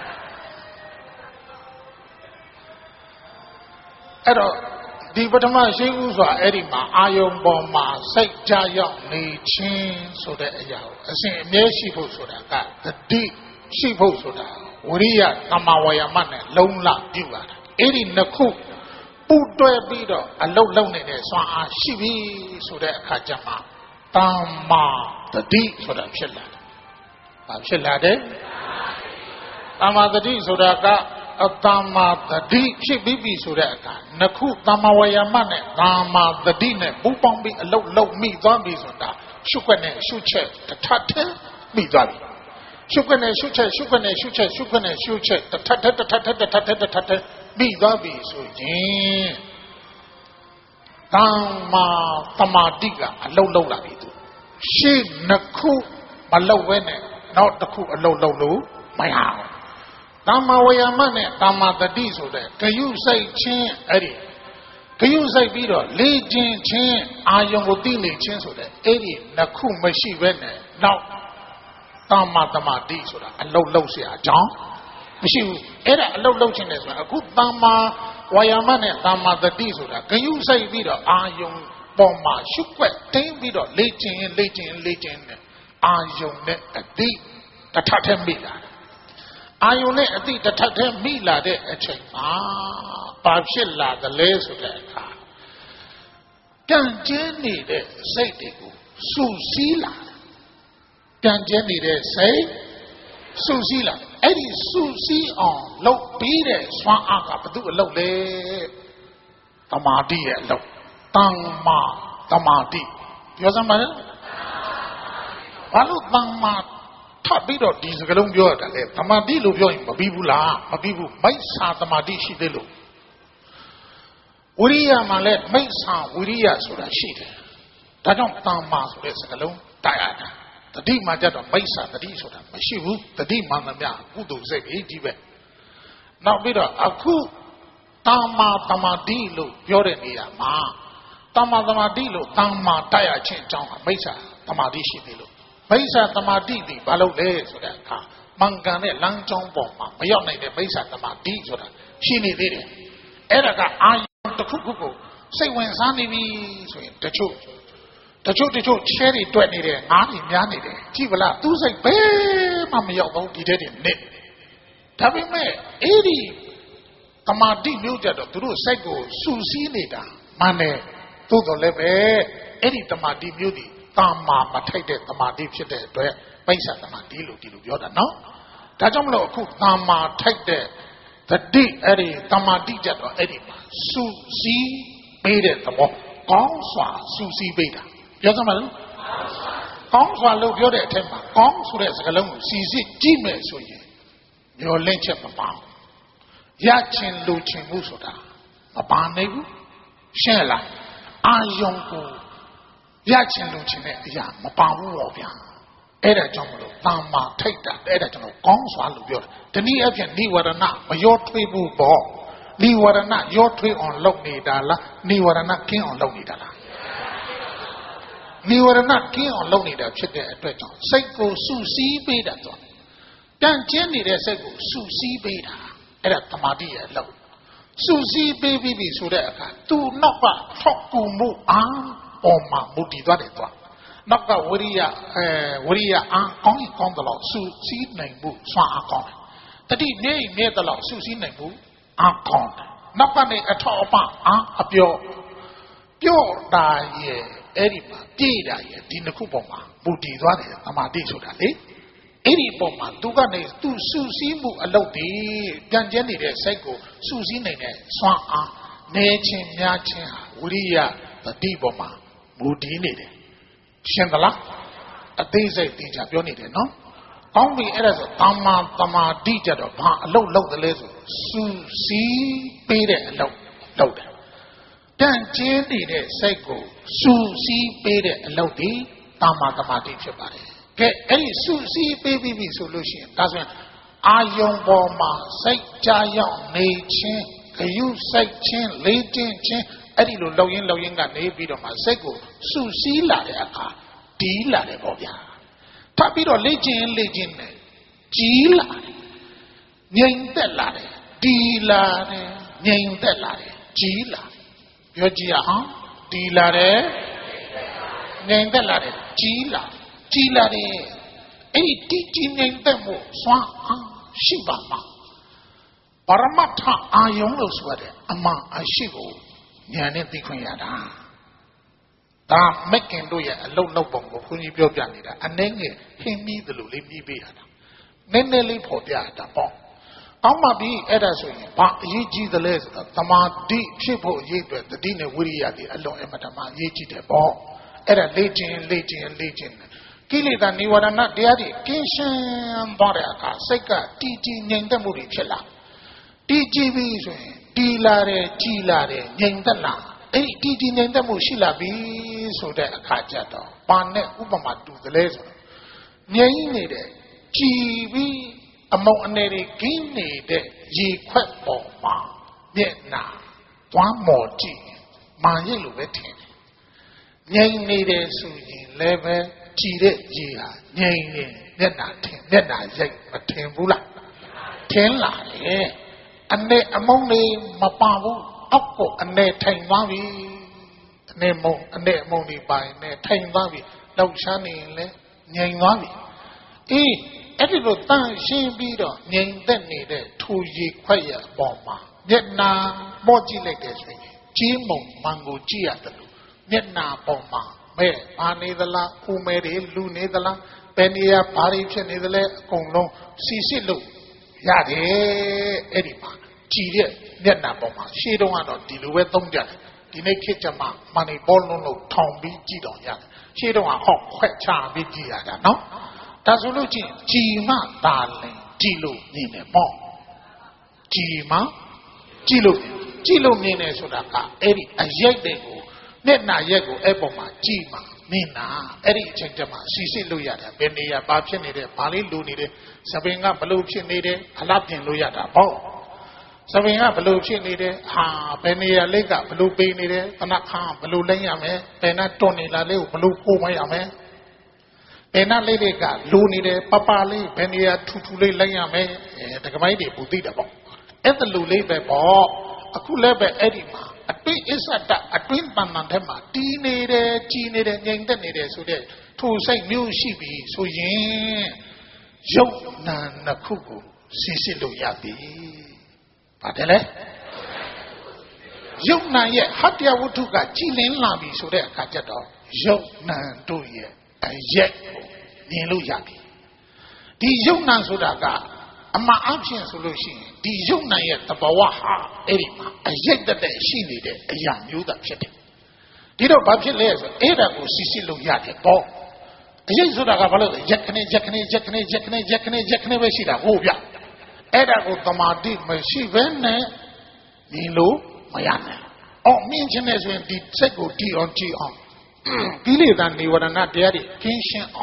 အဲ့တော့ဒီပထမရှိဥစွာအဲ့ဒီမှာအာယုံပေါ်မှာစိတ်ကြရောက်နေခြင်းဆိုတဲ့အရာကိုအစဉ်အမြဲရှိဖို့ဆိုတာကတတိရှိဖို့ဆိုတာဝိရိယသမ္မာဝါယာမနဲ့လုံးလပြုရတာအဲ့ဒီနှစ်ခုပူတွဲပြီးတော့အလုတ်လုံနေတဲ့စွမ်းအားရှိပြီဆိုတဲ့အခါကျမှသမ္မာတတိဆိုတာဖြစ်လာတယ်။ဘာဖြစ်လာတယ်။သမ္မာတတိဆိုတာကအတ္တမတတိဖြစ်ပြီးပြီဆိုတဲ့အခါနှစ်ခုသမ္မာဝါယာမနဲ့သမ္မာတတိနဲ့ပူပေါင်းပြီးအလုတ်လုံမိသွားပြီဆိုတာရှုခွက်နဲ့ရှုချက်တစ်ထပ်ထပ်မိသွားပြီရှုခွနဲ့ရှုချက်ရှုခွနဲ့ရှုချက်ရှုခွနဲ့ရှုချက်တထထတထထတထထတထထပြီးသွားပြီဆိုရင်သမ္မာသမာဓိကအလုံးလုံးလာပြီသူရှေ့နှစ်ခုမလုံးဝဲနဲ့နောက်တစ်ခုအလုံးလုံးလို့မရဘူးသမ္မာဝါယာမနဲ့သမ္မာတတိဆိုတဲ့ဂယုစိတ်ချင်းအဲ့ဒီဂယုစိတ်ပြီးတော့လေ့ကျင့်ခြင်းအာယုံကိုသိနေခြင်းဆိုတဲ့အဲ့ဒီနှစ်ခုမရှိဘဲနဲ့နောက်သမ္မာသမာဓိဆိုတာအလုတ်လုတ်เสียအကြောင်းမရှိဘူးအဲ့ဒါအလုတ်လုတ်ခြင်းနဲ့ဆိုတာအခုသမ္မာဝါယာမနဲ့သမ္မာတတိဆိုတာဂယုစိတ်ပြီးတော့အာယုံပေါ်မှာရှုွက်တင်းပြီးတော့လေ့ကျင့်ရင်လေ့ကျင့်လေ့ကျင့်နဲ့အာယုံနဲ့အတိတထထမိလာအာယုံနဲ့အတိတထထမိလာတဲ့အချိန်မှာဘာဖြစ်လာသလဲဆိုတဲ့အခါကြံကျင်းနေတဲ့စိတ်တွေကိုစုစည်းလာကြံကျင်းနေတဲ့စိတ်စုစည်းလာအဲ့ဒီစုစည်းအောင်လုပ်ပြီးတဲ့စွမ်းအားကဘယ်သူအလုပ်လဲတမာတိရဲ့အလုပ်တမ္မာတမာတိပြောစမ်းပါလေဘာလို့တမ္မာထပ်ပြီးတော့ဒီစကားလုံးပြောရတာလဲတမာတိလို့ပြောရင်မပြီးဘူးလားမပြီးဘူးမိစ္ဆာတမာတိရှိသေးလို့ဝိရိယမှာလဲမိစ္ဆာဝိရိယဆိုတာရှိတယ်ဒါကြောင့်တမ္မာဆိုတဲ့စကားလုံးတိုက်ရတာတတိမှကြတော့မိစ္ဆာတတိဆိုတာမရှိဘူးတတိမှန်သမျှကုသိုလ်စိတ်ကြီးပဲနောက်ပြီးတော့အခုတမ္မာတမာတိလို့ပြောတဲ့နေရာမှာတမ္မာတမာတိလို့တမ္မာတိုက်ရခြင်းအကြောင်းကမိစ္ဆာတမာတိရှိသေးလို့မိစ္ဆာတမာတိဒီဘာလို့လဲဆိုတဲ့အခါမှန်ကန်တဲ့လမ်းကြောင်းပေါ်မှာမရောက်နိုင်တဲ့မိစ္ဆာတမာတိဆိုတာရှိနေသေးတယ်အဲ့ဒါကအာယုံတစ်ခုခုကိုစိတ်ဝင်စားနေပြီဆိုရင်တချို့တချို့တချို့ချဲတွေတွက်နေတယ်ငါးတွေများနေတယ်ကြည့်ဗလားသူ့စိတ်ဘယ်မှမရောက်တော့ဒီတဲ့တွေနဲ့ဒါပေမဲ့အဲ့ဒီတမာတိမျိုးကြတော့သူတို့စိတ်ကိုစူးစီးနေတာမှန်တယ်သို့တော်လည်းပဲအဲ့ဒီတမာတိမျိုးဒီတမ္မာမထိုက်တဲ့တမာတိဖြစ်တဲ့အတွက်ပိဿတမာတိလို့ဒီလိုပြောတာနော်ဒါကြောင့်မလို့အခုတမ္မာထိုက်တဲ့တတိအဲ့ဒီတမာတိကြတော့အဲ့ဒီမှာစူးစီးပေးတဲ့သဘောကောင်းစွာစူးစီးပေးတာပြောစမ်းပါလားကောင်းစွာလို့ပြောတဲ့အထက်မှာကောင်းဆိုတဲ့စကားလုံးကိုစီစစ်ကြည့်မယ်ဆိုရင်မျောလင့်ချက်မပါဘူးရချင်လူချင်မှုဆိုတာမပါနိုင်ဘူးရှင်းလားအာယုံကိုရချင်လူချင်တဲ့အရာမပါဘူးတော့ဗျာအဲ့ဒါကြောင့်မလို့တမ္မာထိတ်တာအဲ့ဒါကျွန်တော်ကောင်းစွာလို့ပြောတယ်တနည်းအားဖြင့်နိဝရဏမရောထွေးဘူးပေါ့နိဝရဏရောထွေးအောင်လုပ်နေတာလားနိဝရဏကင်းအောင်လုပ်နေတာလားနိဝရဏကင်းအောင်လုပ်နေတာဖြစ်တဲ့အတွက်ကြောင့်စိတ်ကိုစုစည်းပေးတာတော့တန့်ကျင်းနေတဲ့စိတ်ကိုစုစည်းပေးတာအဲ့ဒါသမာဓိရဲ့အလုပ်စုစည်းပေးပြီးပြီဆိုတဲ့အခါသူနောက်ကထောက်ကူမှုအားပေါ်မှာမူတည်သွားတယ်တော့နောက်ကဝရိယအဲဝရိယအားကောင်းရင်ကောင်းတယ်လို့စုစည်းနိုင်မှုစွမ်းအားကောင်းတယ်တတိနေနေတယ်လို့စုစည်းနိုင်မှုအားကောင်းတယ်နောက်ကနေအထောက်အပံ့အားအပြောပြောတာရဲ့အဲ့ဒီမှာပြည့်တာရဲ့ဒီနှစ်ခုပေါ်မှာမူတည်သွားတယ်သမာဓိဆိုတာလေအဲ့ဒီပုံမှာသူကနေသူစုစည်းမှုအလုပ်တွေပြန်ကျဲနေတဲ့စိတ်ကိုစုစည်းနိုင်တဲ့စွမ်းအားနေချင်းများချင်းဟာဝိရိယတတိပေါ်မှာမူတည်နေတယ်ရှင်းသလားအသေးစိတ်သိချပြောနေတယ်နော်ကောင်းပြီအဲ့ဒါဆိုတမ္မာတမာတိကြတော့ဘာအလုပ်လုပ်တယ်လဲဆိုစုစည်းပေးတဲ့အလုပ်လုပ်တယ်တန့်ကျင်းနေတဲ့စိတ်ကိုစုစည်းပေးတဲ့အလုပ်ဒီတမ္မာတမာတိဖြစ်ပါတယ်ကဲအဲ့ဒီစုစည်းပေးပြီးပြီဆိုလို့ရှိရင်ဒါဆိုရင်အာယုံပေါ်မှာစိတ်ကြရောက်နေခြင်းဂယုစိတ်ချင်းလေးတင်းချင်းအဲ့ဒီလိုလှုပ်ရင်းလှုပ်ရင်းကနေပြီးတော့မှစိတ်ကိုစုစည်းလာတဲ့အခါတီးလာတယ်ပေါ့ဗျာထပ်ပြီးတော့လေ့ကျင့်လေ့ကျင့်နေကြီးလာတယ်ငြိမ်သက်လာတယ်တီးလာတယ်ငြိမ်သက်လာတယ်ကြီးလာပြောကြည့်ရအောင်တီးလာတယ်ငြိမ်သက်လာတယ်ကြီးလာကြီးလာတယ်အဲ့ဒီတီးကြီးငြိမ်သက်မှုစွမ်းအားရှိပါမှာပရမတ္ထအာယုံလို့ဆိုတဲ့အမှန်အရှိကိုဉာဏ်နဲ့သိခွင့်ရတာဒါမက်ကင်တို့ရဲ့အလုံးလောက်ပုံကိုခွန်ကြီးပြောပြနေတာအနှဲငယ်ဟင်းပြီးသလိုလေးပြီးပေးရတာနည်းနည်းလေးပေါ်ပြတာပေါ့ကောင်းပါပြီအဲ့ဒါဆိုရင်ဘာအရေးကြီးသလဲဆိုတော့သမာဓိဖြစ်ဖို့အရေးအတွက်တတိနဲ့ဝိရိယတွေအလုံးအမတမအရေးကြီးတယ်ပေါ့အဲ့ဒါလေ့ကျင့်လေ့ကျင့်လေ့ကျင့်ကိလေသာនិဝရဏတရားတွေကင်းရှင်းသွားတဲ့အခါစိတ်ကတည်တည်ငြိမ်သက်မှုတွေဖြစ်လာတည်ကြည်ပြီဆိုရင်တည်လာတယ်ကြည်လာတယ်ငြိမ်သက်လာအဲ့ဒီတည်တည်ငြိမ်သက်မှုရှိလာပြီဆိုတဲ့အခါကျတော့ပါနဲ့ဥပမာတူတယ်လဲဆိုတော့ငြိမ်နေတဲ့ကြည်ပြီးအမုံအနေတွေကင်းနေတဲ့ရေခွက်ပေါ်မှာမျက်နာတွမ်းမော်ကြည့်မာရိတ်လိုပဲထင်တယ်ငြိမ်နေတယ်ဆိုရင်လည်းပဲကြည်တဲ့ရေဟာငြိမ်နေမျက်နာထင်မျက်နာရိတ်မထင်ဘူးလားထင်လာတယ်အနေအမုံလေးမပါဘူးအောက်ကိုအနေထိုင်သွားပြီအနေမုံအနေအမုံလေးပါရင်လည်းထိုင်သွားပြီလောက်ရှားနေရင်လည်းငြိမ်သွားပြီအေးအဲ့ဒီလိုတန်ရှင်းပြီးတော့ငြိမ်သက်နေတဲ့ထူရီခွက်ရအပေါ်မှာမျက်နာပေါ်ကြည့်လိုက်တဲ့ဆိုရင်ကြီးမုံမန်ကိုကြည့်ရတယ်လို့မျက်နာပေါ်မှာမဲ့ဘာနေသလားဥမဲတွေလူနေသလားဘယ်နေရာဘာတွေဖြစ်နေသလဲအကုန်လုံးစီစစ်လို့ရတယ်အဲ့ဒီမှာကြည်တဲ့မျက်နှာပေါ်မှာရှေးတုန်းကတော့ဒီလိုပဲသုံးကြတယ်ဒီနေ့ခေတ်ကျမှမန်နီဘောလုံးလို့ထောင်ပြီးကြည့်တော့ရတယ်ရှေးတုန်းကဟော့ခွက်ချပြီးကြည့်ရတာနော်ဒါဆိုလို့ချင်းကြည်မှသာလင်ကြည်လို့နေတယ်ပေါ့ကြည်မှကြည်လို့ကြည်လို့နေတယ်ဆိုတာကအဲ့ဒီအရိပ်တွေကိုမျက်နှာရက်ကိုအဲ့ပေါ်မှာကြည်မှမင်းနာအဲ့ဒီအချိန်ကျမှစီစစ်လို့ရတယ်ဘယ်နေရာဘာဖြစ်နေတယ်ဘာလေးလိုနေတယ်စပင်ကဘလို့ဖြစ်နေတယ်အလားပြင်လို့ရတာပေါ့စပင်ကဘလို့ဖြစ်နေတယ်ဟာဘယ်နေရာလေးကဘလို့ပေးနေတယ်တနခါဘလို့လိမ့်ရမယ်ဘယ်နှတွန်းနေလာလေးကိုဘလို့ပို့မရမယ်ဘယ်နှလေးတွေကလိုနေတယ်ပပလေးဘယ်နေရာထူထူလေးလိမ့်ရမယ်အဲတကမိုင်းတွေပူသိတယ်ပေါ့အဲ့ဒါလိုလေးပဲပေါ့အခုလည်းပဲအဲ့ဒီမှာအတွင်းအစ္ဆတအတွင်းတဏ္ဍာထဲမှာတီးနေတယ်ကြီးနေတယ်ငြိမ်သက်နေတယ်ဆိုတဲ့ထိုစိတ်မျိုးရှိပြီဆိုရင်ရုပ်နာနှစ်ခုကိုစီစစ်လို့ရပြီပါတယ်လေရုပ်နာရဲ့ဟတ္တယဝတ္ထုကကြည်လင်းလာပြီဆိုတဲ့အခါကျတော့ရုပ်နာတို့ရဲ့အရက်ကိုမြင်လို့ရပြီဒီရုပ်နာဆိုတာကအမှန်အဖြစ်ဆိုလို့ရှိရင်ဒီရုပ်နာရဲ့သဘောဟာအဲ့ဒီမှာအရက်တဲ့ရှိနေတဲ့အရာမျိုးသာဖြစ်တယ်ဒီတော့ဘာဖြစ်လဲဆိုအဲ့ဒါကိုစီစစ်လို့ရတယ်ပေါ့အရက်ဆိုတာကဘာလို့လဲရက်ခနဲ့ရက်ခနဲ့ရက်ခနဲ့ရက်ခနဲ့ရက်ခနဲ့ရက်ခနဲ့ပဲရှိတာဟုတ်ဗျအဲ့ဒါကိုတမာတိမရှိဘဲနဲ့မြင်လို့မရနိုင်အော်မြင်ခြင်းနဲ့ဆိုရင်ဒီစိတ်ကိုတည်အောင်တည်အောင်ကိလေသာនិဝရဏတရားတွေကင်းရှင်းအောင်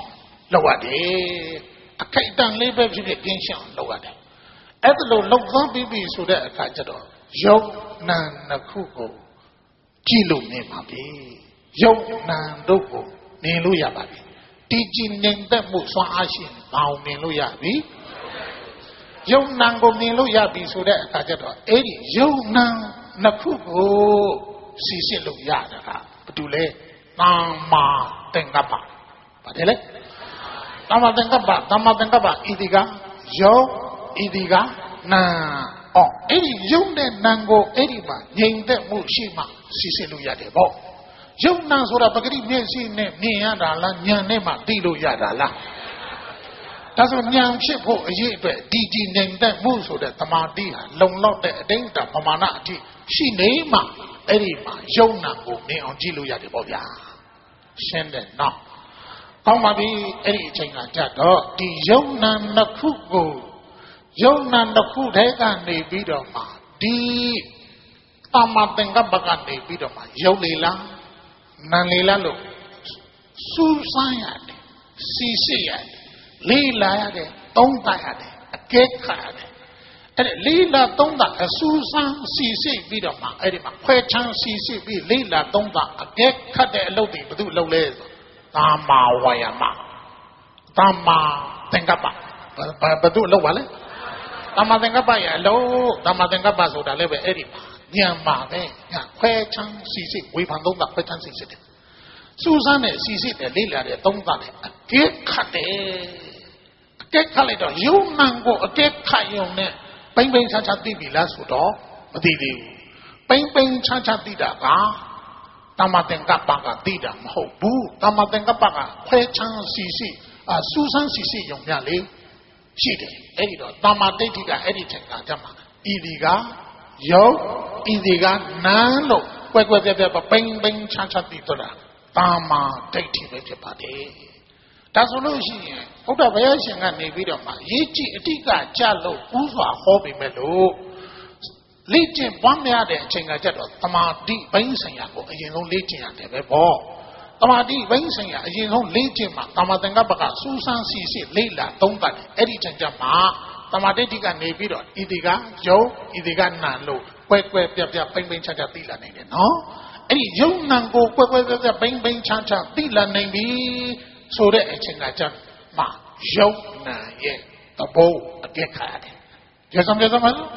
လောက်ရတယ်အခိုက်အတန့်လေးပဲဖြစ်ဖြစ်ကင်းရှင်းအောင်လုပ်ရတယ်အဲ့ဒါလို့လောက်သွားပြီးပြီဆိုတဲ့အခါကျတော့ယုံနာနှစ်ခုကိုကြည့်လို့နေပါပြီယုံနာတို့ကိုမြင်လို့ရပါပြီတည်ကြည်ငြိမ်သက်မှုစွမ်းအားရှိဘာအောင်မြင်လို့ရပြီယုံနာကိုမြင်လို့ရပြီဆိုတဲ့အခါကျတော့အဲ့ဒီယုံနာနှစ်ခုကိုစီစစ်လို့ရတာကဘာတူလဲသမ္မာသင်္ကပ္ပပါတယ်လေသမ္မာသင်္ကပ္ပသမ္မာသင်္ကပ္ပဤဒီကယုံဤဒီကနာအော်အဲ့ဒီယုံတဲ့နာကိုအဲ့ဒီမှာငြိမ်သက်မှုရှိမှစီစစ်လို့ရတယ်ပေါ့ယုံနာဆိုတာပဂတိမျက်စိနဲ့မြင်ရတာလားဉာဏ်နဲ့မှသိလို့ရတာလားဒါဆိုဉာဏ်ဖြစ်ဖို့အရေးအတွက်ဒီဒီငြိမ်သက်မှုဆိုတဲ့သမာဓိဟာလုံလောက်တဲ့အတိတ်တပမာဏအထိရှိနေမှအဲ့ဒီမှာယုံနာကိုမြင်အောင်ကြည့်လို့ရတယ်ပေါ့ဗျာရှင်းတယ်နော်ကောင်းပါပြီအဲ့ဒီအချိန်ကကြတော့ဒီယုံနာနှစ်ခုကိုယုံနာတစ်ခုတည်းကနေပြီးတော့မှဒီသမ္မာသင်္ကပ္ပကနေပြီးတော့မှယုံလေလားနာလေလားလို့စူးစမ်းရတယ်စီစစ်ရတယ်လေးလာရတယ်သုံးသပ်ရတယ်အကဲခတ်ရတယ်အဲ့ဒီလေးလာသုံးသပ်အစူးစမ်းစီစစ်ပြီးတော့မှအဲ့ဒီမှာခွဲခြမ်းစီစစ်ပြီးလေးလာသုံးသပ်အကဲခတ်တဲ့အလုပ်တွေဘယ်သူလုပ်လဲဆိုသမ္မာဝါယာမသမ္မာသင်္ကပ္ပဘယ်သူလုပ်ပါလဲသမ္မာသင်္ကပ္ပရဲ့အလုံးသမ္မာသင်္ကပ္ပဆိုတာလည်းပဲအဲ့ဒီမှာဉာဏ်ပါပဲညာခွဲချမ်းစီစစ်ဝေဖန်သုံးသပ်ခွဲချမ်းစီစစ်တယ်စူးစမ်းတဲ့စီစစ်တယ်လေးလာတဲ့သုံးသပ်တယ်အကဲခတ်တယ်အကဲခတ်လိုက်တော့ယုံနံကိုအကဲခတ်ယုံနဲ့ပိမ့်ပိမ့်ချာချာသိပြီလားဆိုတော့မသိသေးဘူးပိမ့်ပိမ့်ချာချာသိတာကသမ္မာသင်္ကပ္ပကသိတာမဟုတ်ဘူးသမ္မာသင်္ကပ္ပကခွဲချမ်းစီစစ်အစူးစမ်းစီစစ်ယုံများလေရှိတယ်အဲ့ဒီတော့သမ္မာဒိဋ္ဌိကအဲ့ဒီထက်ကကြမှာဤဒီကယုံဤဒီကနာလို့ကွယ်ကွယ်ပြပြပိမ့်ပိမ့်ချာချာသိတော့တာသမ္မာဒိဋ္ဌိပဲဖြစ်ပါတယ်ဒါဆိုလို့ရှိရင်ဘုရားဘုရားရှင်ကနေပြီးတော့မှရေးကြည့်အတိကကြလို့ဥစွာဟောပေမဲ့လို့လေ့ကျင့်ပွားများတဲ့အချိန်ကကြတော့သမာဓိဘိန်းဆိုင်ရာကိုအရင်ဆုံးလေ့ကျင့်ရတယ်ပဲပေါ့သမာဓိဘိန်းဆိုင်ရာအရင်ဆုံးလေ့ကျင့်မှသမာသင်္ကပ္ပကစူးစမ်းစီစစ်လေ့လာသုံးသပ်တယ်အဲ့ဒီချိန်ကျမှသမာဓိတိကနေပြီးတော့ဤဒီကယုံဤဒီကနာလို့ကွဲကွဲပြပြပိမ့်ပိမ့်ချာချာသိလာနိုင်တယ်နော်အဲ့ဒီယုံနာကိုကွဲကွဲပြပြပိမ့်ပိမ့်ချာချာသိလာနိုင်ပြီဆိုတဲ့အချိန်ကကြမှယုံနာရဲ့သဘောအပြည့်ခါတယ်ကြစံကြစံမလို့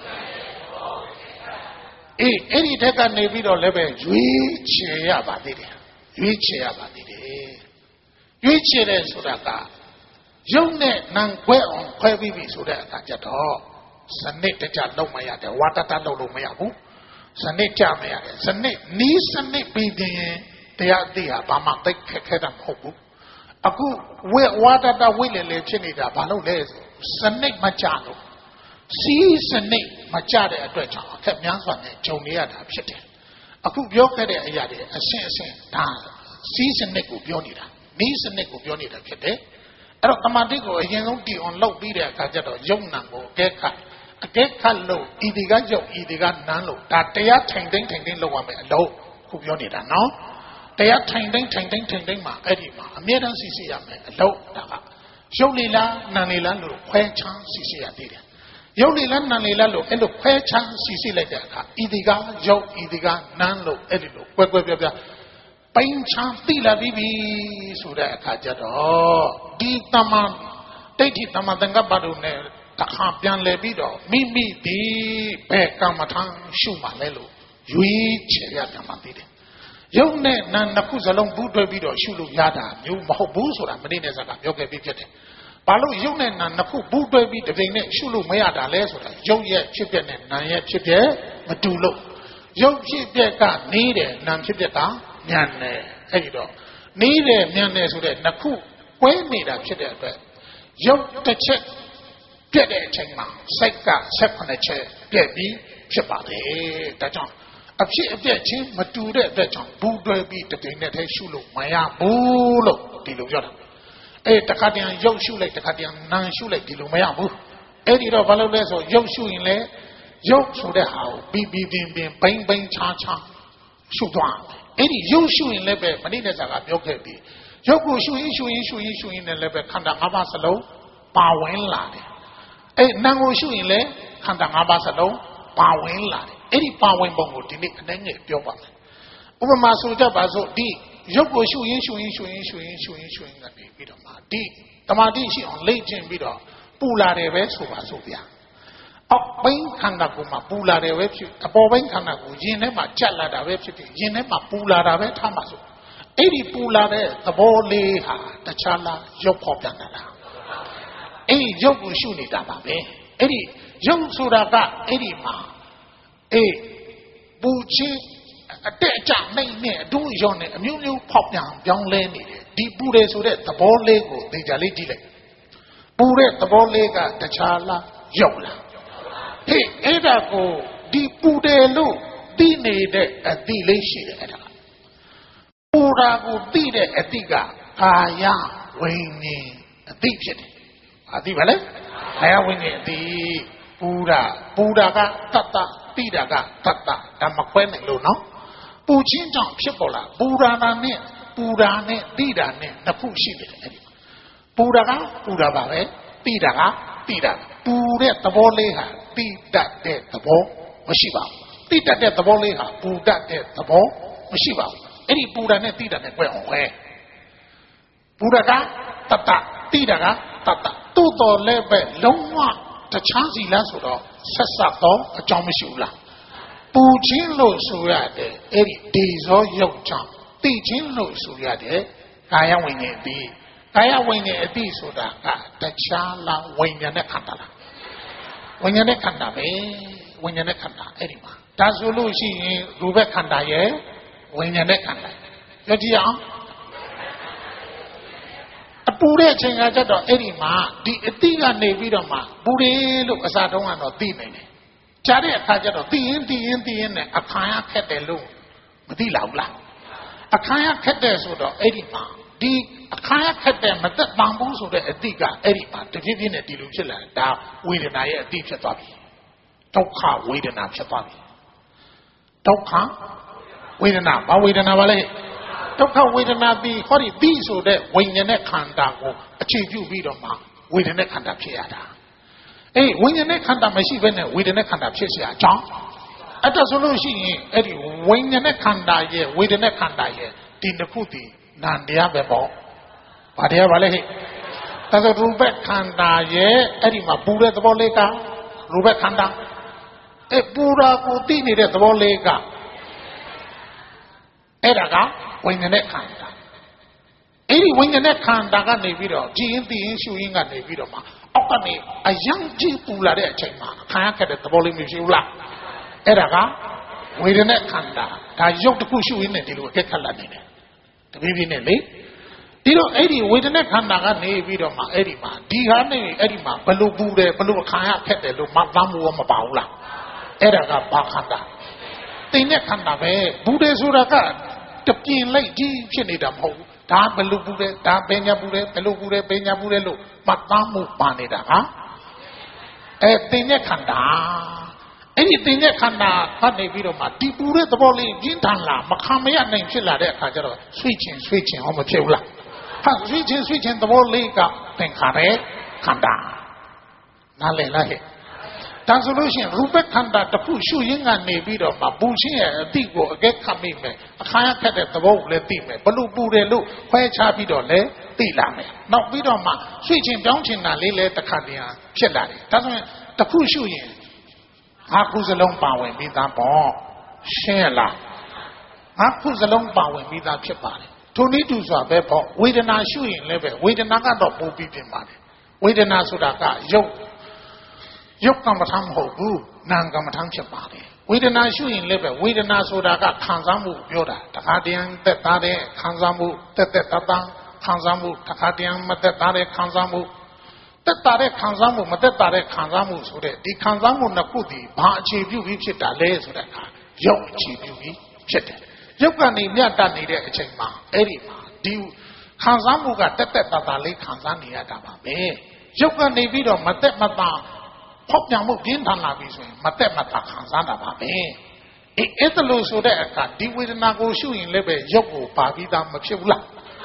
အေးအဲ့ဒီတက်ကနေပြီးတော့လည်းပဲရွေးချယ်ရပါသေးတယ်ရွေးချယ်ရပါသေးတယ်ရွေးချယ်တယ်ဆိုတာကယုံနဲ့နံခွဲအောင်ခွဲပြီးပြီဆိုတဲ့အခါကျတော့စနစ်တကျလုံးမရတယ်ဝါတတလုံးလို့မရဘူးစနစ်ကြမရတယ်စနစ်နီးစနစ်ပြီးရင်တရားသိဟာဘာမှသိခက်ခဲတာမဟုတ်ဘူးအခုဝေဝါဒတာဝိလေလေဖြစ်နေတာဘာလို့လဲဆိုစနစ်မကြလို့စီးစနစ်မကြတဲ့အတွက်ကြောင့်အခက်များစွာနဲ့ဂျုံနေရတာဖြစ်တယ်အခုပြောခဲ့တဲ့အရာတွေအရှင်းအရှင်းဒါစီးစနစ်ကိုပြောနေတာနီးစနစ်ကိုပြောနေတာဖြစ်တယ်အဲ့တော့တမန်တိကိုအရင်ဆုံးတီအောင်လုပ်ပြီးတဲ့အခါကျတော့ယုံနံကိုအကဲခတ်အကဲခတ်လို့ဤဒီကယုံဤဒီကနန်းလို့ဒါတရားထိုင်သိမ့်ထိုင်သိမ့်လုပ်ရမယ်အလုပ်ခုပြောနေတာနော်တရားထိုင်သိမ့်ထိုင်သိမ့်ထိုင်သိမ့်မှာအဲ့ဒီမှာအမြဲတမ်းစီစီရမယ်အလုပ်ဒါကယုံလေလားနံလေလားလို့ခွဲချမ်းစီစီရသေးတယ်ယုံလေလားနံလေလားလို့အဲ့လိုခွဲချမ်းစီစီလိုက်တဲ့အခါဤဒီကယုံဤဒီကနန်းလို့အဲ့ဒီလိုကွဲကွဲပြားပြားပိန်ချမ်းသိလာပြီးပြီဆိုတဲ့အခါကျတော့ဒီတမန်ဒိဋ္ဌိတမန်သင်္ကပ္ပတို့နဲ့တခါပြန်လဲပြီးတော့မိမိဒီဘယ်ကမ္မထာရှုမှလဲလို့ရွေးချယ်ရပြန်မှသိတယ်ယုံနဲ့နာနှစ်ခုစလုံးဘူးတွဲပြီးတော့ရှုလို့ရတာမျိုးမဟုတ်ဘူးဆိုတာမနေ့နဲ့စကားပြောခဲ့ပြီးဖြစ်တယ်ဘာလို့ယုံနဲ့နာနှစ်ခုဘူးတွဲပြီးတစ်ချိန်နဲ့ရှုလို့မရတာလဲဆိုတာယုံရဲ့ဖြစ်ပျက်နဲ့နာရဲ့ဖြစ်ပျက်မတူလို့ယုံဖြစ်ပျက်ကနေတယ်နာဖြစ်ပျက်ကညံတယ်အဲ့ဒီတော့နေတယ်ညံတယ်ဆိုတဲ့နှစ်ခုကွဲနေတာဖြစ်တဲ့အတွက်ယုံတစ်ချက်ပြက်တဲ့အချိန်မှာစိတ်ကဆက်ခုနှစ်ချက်ပြက်ပြီးဖြစ်ပါတယ်ဒါကြောင့်အဖြစ်အပျက်ချင်းမတူတဲ့အတွက်ကြောင့်ဘူးတွဲပြီးတတိနဲ့တည်းရှုလို့မရဘူးလို့ဒီလိုပြောတာအဲတခါတည်းရုပ်ရှုလိုက်တခါတည်းနာရှုလိုက်ဒီလိုမရဘူးအဲ့ဒီတော့ဘာလို့လဲဆိုရုပ်ရှုရင်လေရုပ်ဆိုတဲ့ဟာကိုပြီးပြီးပင်ပင်ဘိမ့်ဘိမ့်ချာချာရှုသွားအဲ့ဒီရုပ်ရှုရင်လည်းပဲမနေ့ကစကားပြောခဲ့ပြီးရုပ်ကိုရှုရင်ရှုရင်ရှုရင်ရှုရင်လည်းပဲခန္ဓာ၅ပါးစလုံးပါဝင်လာတယ်အဲ့နာမ်ကိုရှုရင်လည်းခန္ဓာ၅ပါးစလုံးပါဝင်လာတယ်အဲ့ဒီပါဝင်ပုံကိုဒီနေ့အနေနဲ့ပြောပါမယ်ဥပမာဆိုကြပါစို့ဒီရုပ်ကိုရှုရင်ရှုရင်ရှုရင်ရှုရင်ရှုရင်ရှုရင်ကနေပြီးတော့မှဒီတမာတိရှိအောင်လေ့ကျင့်ပြီးတော့ပူလာတယ်ပဲဆိုပါစို့ဗျာအောက်ဘိန်းခန္ဓာကိုယ်မှာပူလာတယ်ပဲဖြစ်အပေါ်ဘိန်းခန္ဓာကိုရင်ထဲမှာကြက်လာတာပဲဖြစ်တယ်ရင်ထဲမှာပူလာတာပဲထားမှာစို့အဲ့ဒီပူလာတဲ့သဘောလေးဟာတခြားလားရုပ်ဖော်ပြတာလားအဲ့ဒီရုပ်ကိုရှုနေတာပါပဲအဲ့ဒီရုပ်ဆိုတာကအဲ့ဒီမှာအေးပူချင်းအတက်အကျနိုင်နဲ့အတူရောနဲ့အမျိုးမျိုးဖောက်ပြန်ပြောင်းလဲနေတယ်ဒီပူတယ်ဆိုတဲ့သဘောလေးကိုသိကြလေးကြည့်လိုက်ပူတဲ့သဘောလေးကတခြားလားရုပ်လားဟေးအဲ့ဒါကိုဒီပူတယ်လို့သိနေတဲ့အသိလေးရှိတယ်အဲ့ဒါပူတာကိုသိတဲ့အသိကကာယဝိညာဉ်အသိဖြစ်တယ်အသိပါလေကာယဝိညာဉ်အသိပူတာပူတာကတတ္တသိတာကတတ္တဒါမခွဲနိုင်လို့နော်ပူချင်းကြောင့်ဖြစ်ပေါ်လာပူရာနာနဲ့ပူရာနဲ့သိတာနဲ့နှစ်ခုရှိတယ်အဲ့ဒီပူတာကပူတာပါပဲသိတာကသိတာပူတဲ့သဘောလေးဟာသိတတ်တဲ့သဘောမရှိပါဘူးသိတတ်တဲ့သဘောလေးဟာပူတတ်တဲ့သဘောမရှိပါဘူးအဲ့ဒီပူတာနဲ့သိတာနဲ့ကွဲအောင်ပဲပူတာကတတသိတာကတတသို့တော်လည်းပဲလုံးဝတခြားစီလားဆိုတော့ဆက်ဆက်တော့အကြောင်းမရှိဘူးလားပူချင်းလို့ဆိုရတယ်အဲ့ဒီဒေဇောရုပ်ကြောင့်သိချင်းလို့ဆိုရတယ်ကာယဝိညာဉ်အတိကာယဝိညာဉ်အတိဆိုတာကတခြားလားဝိညာဉ်နဲ့ခန္ဓာလားဝိညာဉ်နဲ့ခန္ဓာပဲဝိညာဉ်နဲ့ခန္ဓာအဲ့ဒီမှာဒါဆိုလို့ရှိရင်ရူပခန္ဓာရဲ့ဝိညာဉ်နဲ့ခန္ဓာပြောကြည့်အောင်အပူတဲ့အချိန်ကကြတော့အဲ့ဒီမှာဒီအတိကနေပြီးတော့မှပူတယ်လို့အစာတုံးကတော့သိနေတယ်ကြားတဲ့အခါကျတော့သိရင်သိရင်သိရင်နဲ့အခါရခက်တယ်လို့မသိလောက်ဘူးလားအခါရခက်တယ်ဆိုတော့အဲ့ဒီမှာဒီအခါရခက်တယ်မသက်ပံဘူးဆိုတဲ့အတိကအဲ့ဒီမှာတဖြည်းဖြည်းနဲ့ဒီလိုဖြစ်လာတယ်ဒါဝေဒနာရဲ့အတိဖြစ်သွားပြီဒုက္ခဝေဒနာဖြစ်သွားပြီဒုက္ခဝေဒနာဘာဝေဒနာပါလဲဒုက္ခဝေဒနာပြီးဟောဒီပြီးဆိုတဲ့ဝိညာဉ်နဲ့ခန္ဓာကိုအခြေပြုပြီးတော့မှဝေဒနာနဲ့ခန္ဓာဖြစ်ရတာအေးဝိညာဉ်နဲ့ခန္ဓာမရှိဘဲနဲ့ဝေဒနာနဲ့ခန္ဓာဖြစ်เสียအကြောင်းအဲ့ဒါဆိုလို့ရှိရင်အဲ့ဒီဝိညာဉ်နဲ့ခန္ဓာရဲ့ဝေဒနာနဲ့ခန္ဓာရဲ့ဒီနှစ်ခုတည်နာတရားပဲပေါ့ဘာတရားပါလဲဟဲ့ဒါဆိုရူပခန္ဓာရဲ့အဲ့ဒီမှာပူတဲ့သဘောလေးကရူပခန္ဓာအဲ့ပူတာကိုသိနေတဲ့သဘောလေးကအဲ့ဒါကဝိညာဉ်နဲ့ခန္ဓာအဲ့ဒီဝိညာဉ်နဲ့ခန္ဓာကနေပြီးတော့ကြည်ရင်သိရင်ရှုရင်ကနေပြီးတော့မှအောက်ကနေအယံကြည့်ပူလာတဲ့အချိန်မှာခံရခဲ့တဲ့သဘောလေးမျိုးရှိဘူးလားအဲ့ဒါကဝေဒနာခန္ဓာဒါရုပ်တစ်ခုရှုရင်းနဲ့ဒီလိုအကက်ခတ်လာနေတယ်တပည့်ပြင်းနဲ့လေဒီတော့အဲ့ဒီဝေဒနာခန္ဓာကနေပြီးတော့မှအဲ့ဒီမှာဒီဟာနဲ့အဲ့ဒီမှာဘလို့ပူတယ်ဘလို့ခံရခက်တယ်လို့မသမ်းမှုမပါဘူးလားအဲ့ဒါကဘာခန္ဓာသိတဲ့ခန္ဓာပဲဘူးတယ်ဆိုတာကတပြင်းလိုက်ကြီးဖြစ်နေတာမဟုတ်ဘူးဒါဘလို့ပူတယ်ဒါပညာပူတယ်ဘလို့ပူတယ်ပညာပူတယ်လို့မသမ်းမှုပါနေတာဟာအဲသိတဲ့ခန္ဓာအဲ့ဒီသိတဲ့ခန္ဓာကနေပြီးတော့မှဒီပူတဲ့သဘောလေးပြင်းထန်လာမခံမရနိုင်ဖြစ်လာတဲ့အခါကျတော့ဆွေးချင်ဆွေးချင်ဟောမဖြစ်ဘူးလားဟာဆွေးချင်ဆွေးချင်သဘောလေးကသင်္ခါရခန္ဓာနားလည်လားဟဲ့ဒါဆိုလို့ရှိရင်ရူပခန္ဓာတစ်ခုရှုရင်းကနေပြီးတော့မှပူချင်းရဲ့အတိကိုအကဲခတ်မိမယ်အခါရခက်တဲ့သဘောကိုလည်းသိမယ်ဘလို့ပူတယ်လို့ခွဲခြားပြီးတော့လည်းသိလာမယ်နောက်ပြီးတော့မှဆွေးချင်ပြောင်းချင်တာလေးလည်းတစ်ခါတည်းဖြစ်လာတယ်ဒါဆိုရင်တစ်ခုရှုရင်ငါခုစလုံးပါဝင်ပြီးသားပေါ့ရှင်းရလားငါခုစလုံးပါဝင်ပြီးသားဖြစ်ပါတယ်ထိုနည်းတူစွာပဲပေါ့ဝေဒနာရှုရင်လည်းပဲဝေဒနာကတော့ပိုပြီးပြင်ပါတယ်ဝေဒနာဆိုတာကရုပ်ရုပ်ကမ္မထမ်းမဟုတ်ဘူးနာမ်ကမ္မထမ်းဖြစ်ပါတယ်ဝေဒနာရှုရင်လည်းပဲဝေဒနာဆိုတာကခံစားမှုပြောတာတခါတည်းသက်သာတဲ့ခံစားမှုတက်တက်တတခံစားမှုတခါတည်းမသက်သာတဲ့ခံစားမှုတက်တာတဲ့ခံစားမှုမတက်တာတဲ့ခံစားမှုဆိုတဲ့ဒီခံစားမှုနှစ်ခုတည်းဘာအခြေပြုပြီးဖြစ်တာလဲဆိုတဲ့အခါရုပ်အခြေပြုပြီးဖြစ်တယ်ရုပ်ကနေမြတ်တတ်နေတဲ့အချိန်မှာအဲ့ဒီမှာဒီခံစားမှုကတက်တက်တာတာလေးခံစားနေရတာပါပဲရုပ်ကနေပြီးတော့မတက်မတာဖောက်ပြန်မှုပြင်းထန်လာပြီဆိုရင်မတက်မတာခံစားတာပါပဲအေးအဲ့ဒါလို့ဆိုတဲ့အခါဒီဝေဒနာကိုရှုရင်လည်းပဲရုပ်ကိုပါပြီးသားမဖြစ်ဘူးလား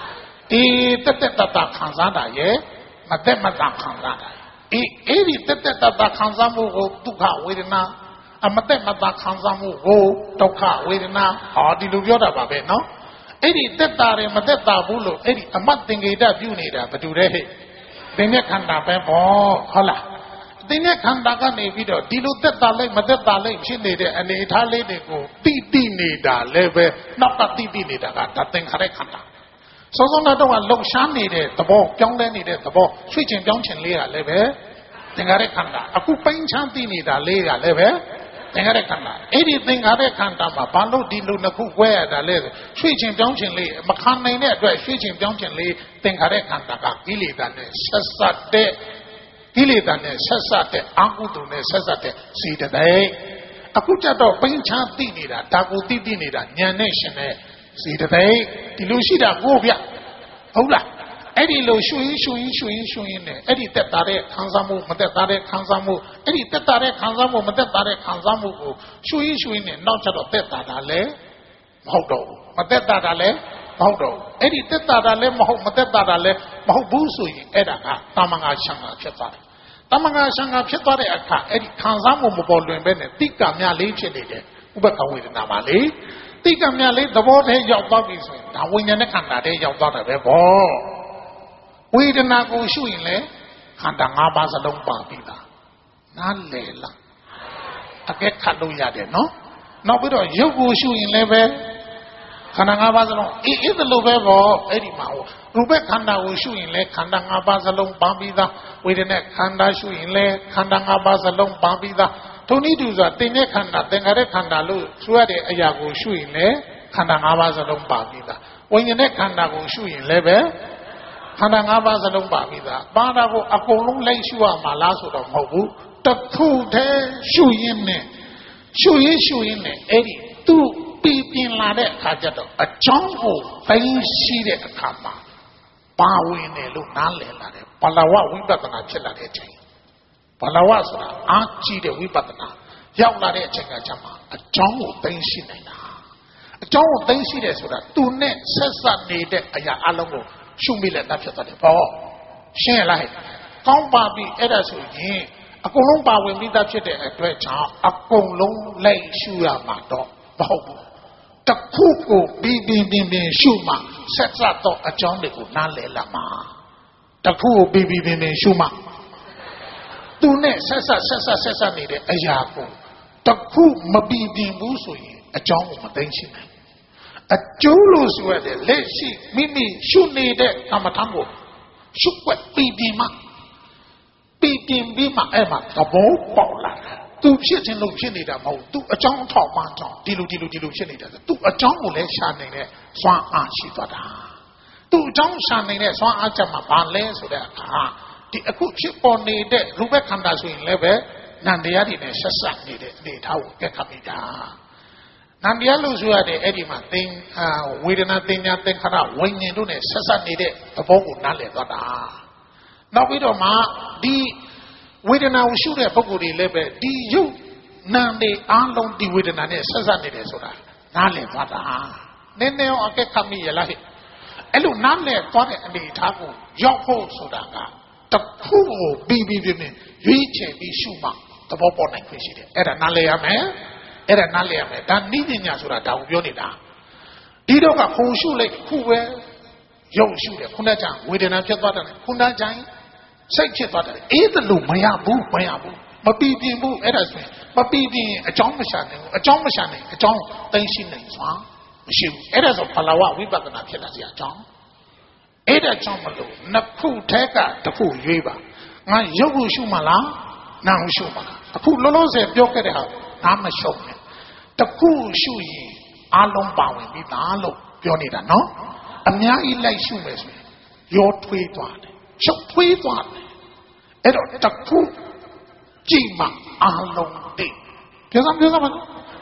အေးတက်တက်တတ်တာခံစားတာရဲ့မတက်မတာခံစားတာအေးအဲ့ဒီတက်တက်တတ်တာခံစားမှုကိုဒုက္ခဝေဒနာအမတက်မတာခံစားမှုကိုဒုက္ခဝေဒနာဟောဒီလိုပြောတာပါပဲနော်အဲ့ဒီတက်တာတယ်မတက်တာဘူးလို့အဲ့ဒီအမတ်သင်္ကေတပြုနေတာဘယ်သူလဲဟဲ့သင်္ကေတခန္ဓာပဲပေါ့ဟုတ်လားသင်္ကေတခန္ဓာကနေပြီးတော့ဒီလိုတက်တာလိုက်မတက်တာလိုက်ဖြစ်နေတဲ့အနေအထားလေးတွေကိုတိတိနေတာလည်းပဲနောက်ကတိတိနေတာကဒါသင်္ခါရခန္ဓာစောစောကတော့လှုပ်ရှားနေတဲ့သဘောပြောင်းလဲနေတဲ့သဘောရွှေ့ချင်ပြောင်းချင်လေးကလည်းပဲသင်္ခါရခန္ဓာအခုပိုင်းခြားသိနေတာလေးကလည်းပဲသင်္ခါရခန္ဓာအဲ့ဒီသင်္ခါရခန္ဓာမှာဘာလို့ဒီလိုနှစ်ခု꿰ရတာလဲရွှေ့ချင်ပြောင်းချင်လေးမခံနိုင်တဲ့အတွက်ရွှေ့ချင်ပြောင်းချင်လေးသင်္ခါရခန္ဓာကကိလေသာနဲ့ဆက်ဆက်တဲ့ကိလေသာနဲ့ဆက်ဆက်တဲ့အကုသိုလ်နဲ့ဆက်ဆက်တဲ့စေတသိက်အခုကြတော့ပိုင်းခြားသိနေတာဒါကိုသိသိနေတာဉာဏ်နဲ့ရှင်တဲ့စေတသိက်ဒီလိုရှိတာကိုဗျဟုတ်လားအဲ့ဒီလိုရှုရင်ရှုရင်ရှုရင်ရှုရင်နဲ့အဲ့ဒီတက်တာတဲ့ခံစားမှုမတက်တာတဲ့ခံစားမှုအဲ့ဒီတက်တာတဲ့ခံစားမှုမတက်တာတဲ့ခံစားမှုကိုရှုရင်ရှုရင်နဲ့နောက်ကျတော့တက်တာတာလည်းမဟုတ်တော့ဘူးမတက်တာတာလည်းမဟုတ်တော့ဘူးအဲ့ဒီတက်တာတာလည်းမဟုတ်မတက်တာတာလည်းမဟုတ်ဘူးဆိုရင်အဲ့ဒါကတာမန်ငါရှံတာဖြစ်သွားတယ်တာမန်ငါရှံတာဖြစ်သွားတဲ့အခါအဲ့ဒီခံစားမှုမပေါ်လွင်ပဲနဲ့တိကမြလေးဖြစ်နေတယ်ဥပက္ခဝေဒနာပါလေတိကမြလေးသဘောတည်းရောက်သွားပြီဆိုရင်ဒါဝိညာဉ်နဲ့ခန္ဓာတည်းရောက်သွားတယ်ပဲပေါ့ဝေဒနာကိုရှုရင်လေခန္ဓာ၅ပါးစလုံးပါပြီလားနားလေလားအကဲခတ်လို့ရတယ်နော်နောက်ပြီးတော့ရုပ်ကိုရှုရင်လည်းပဲခန္ဓာ၅ပါးစလုံးအေးအေးလိုပဲပေါ့အဲ့ဒီမှာရူပခန္ဓာကိုရှုရင်လေခန္ဓာ၅ပါးစလုံးပါပြီသားဝေဒနာခန္ဓာရှုရင်လေခန္ဓာ၅ပါးစလုံးပါပြီသားထုံနည်းတူစွာသင်္ကေတခန္ဓာသင်္ခါရခန္ဓာလို့ဆိုရတဲ့အရာကိုရှုရင်လေခန္ဓာ၅ပါးစလုံးပါပြီသားဝိညာဉ်နဲ့ခန္ဓာကိုရှုရင်လည်းပဲခန္ဓာ၅ပါးစလုံးပါပြီသားပါတာကိုအကုန်လုံးလိုက်ရှုရမှာလားဆိုတော့မဟုတ်ဘူးတစ်ခုတည်းရှုရင်းနဲ့ရှုရင်းရှုရင်းနဲ့အဲ့ဒီသူ့ပြီးပြင်လာတဲ့အခါကျတော့အကြောင်းကိုသိရှိတဲ့အခါမှာပါဝင်တယ်လို့နားလည်လာတယ်ဘလဝဝိပဿနာဖြစ်လာတဲ့အချိန်ဘလဝဆိုတာအားကြီးတဲ့ဝိပဿနာရောက်လာတဲ့အချိန်ကကျမှအကြောင်းကိုသိရှိနိုင်တာအကြောင်းကိုသိရှိတယ်ဆိုတာသူနဲ့ဆက်ဆက်နေတဲ့အရာအလုံးကိုရှုမိလက်တာဖြစ်သွားတယ်ပေါ့ရှင်းလားကောင်းပါပြီအဲ့ဒါဆိုရင်အကုန်လုံးပါဝင်ပြီးသားဖြစ်တဲ့အတွက်ကြောင့်အကုန်လုံးလိုက်ရှုရမှာတော့မဟုတ်ဘူးတခုကိုပြီးပြီးပြင်းပြင်းရှုမှဆက်ဆက်တော့အကြောင်းတွေကိုနားလည်လာမှာတခုကိုပြီးပြီးပြင်းပြင်းရှုမှသူနဲ့ဆက်ဆက်ဆက်ဆက်ဆက်ဆက်နေတဲ့အရာကိုတခုမပြီးပြင်းဘူးဆိုရင်အကြောင်းကိုမသိရှိနိုင်အကျိုးလို့ဆိုရတယ်လက်ရှိမိမိရှုနေတဲ့ကမ္မထံကိုရှုွက်ပြီးပြီးမှပြီးပြင်းပြီးမှအဲ့မှာသဘောပေါက်လာတယ်သူဖြစ်ခြင်းလို့ဖြစ်နေတာမဟုတ်သူအကြောင်းအထောက်မှန်ကြောင့်ဒီလိုဒီလိုဒီလိုဖြစ်နေတာသူအကြောင်းကိုလည်းရှာနေတဲ့စွမ်းအားရှိသွားတာသူအကြောင်းရှာနေတဲ့စွမ်းအားချက်မှာဘာလဲဆိုတဲ့အခါဒီအခုဖြစ်ပေါ်နေတဲ့ရူပခန္ဓာဆိုရင်လည်းပဲနန္တရားတွေနဲ့ဆက်ဆက်နေတဲ့အနေအထားကိုကက်ခတ်မိတာနန္တရားလို့ဆိုရတဲ့အဲ့ဒီမှာသင်ဝေဒနာတင်ညာသင်္ခါရဝိညာဉ်တို့နဲ့ဆက်ဆက်နေတဲ့သဘောကိုနားလည်သွားတာနောက်ပြီးတော့မှဒီဝေဒနာကိုရှုတဲ့ပုဂ္ဂိုလ်တွေလည်းပဲဒီယုတ်နာနေအားလုံးဒီဝေဒနာနဲ့ဆက်ဆက်နေတယ်ဆိုတာနားလည်သွားတာနည်းနည်းအကဲခတ်မိရလားအဲ့လိုနားလည်သွားတဲ့အနေအထားကိုရောက်ဖို့ဆိုတာကတခုကိုပြီးပြီးပြင်းရွေးချယ်ပြီးရှုမှသဘောပေါက်နိုင်ခွင့်ရှိတယ်အဲ့ဒါနားလည်ရမယ်အဲ့ဒါနားလည်ရမယ်ဒါနိပညာဆိုတာဒါကိုပြောနေတာဒီတော့ကခုံရှုလိုက်ခုပဲရုပ်ရှုတယ်ခုနကဝေဒနာဖြစ်သွားတယ်ခုနကစိတ်ဖြစ်သွားတယ်အေးတလို့မရဘူးမရဘူးမပြီးပြင်းဘူးအဲ့ဒါဆိုရင်မပြီးပြင်းအကြောင်းမရှာနိုင်ဘူးအကြောင်းမရှာနိုင်အကြောင်းသိရှိနိုင်စွာမရှိဘူးအဲ့ဒါဆိုဖလာဝဝိပဿနာဖြစ်လာစရာအကြောင်းအဲ့ဒါကြောင့်မလို့နှစ်ခုထဲကတစ်ခုရွေးပါငါရုပ်ကိုရှုမှလားနာမ်ကိုရှုမှလားအခုလုံးလုံးဆယ်ပြောခဲ့တဲ့ဟာငါမရှုံနဲ့တစ်ခုရှုရင်အလုံးပါဝင်ပြီးသားလို့ပြောနေတာနော်အများကြီးလိုက်ရှုမယ်ဆိုရင်ရောထွေးသွားတယ်ချုပ်ထွေးသွားတယ်အဲ့တော့တခုကြည့်မှအလုံးသိပြောစမ်းပြောစမ်းပါ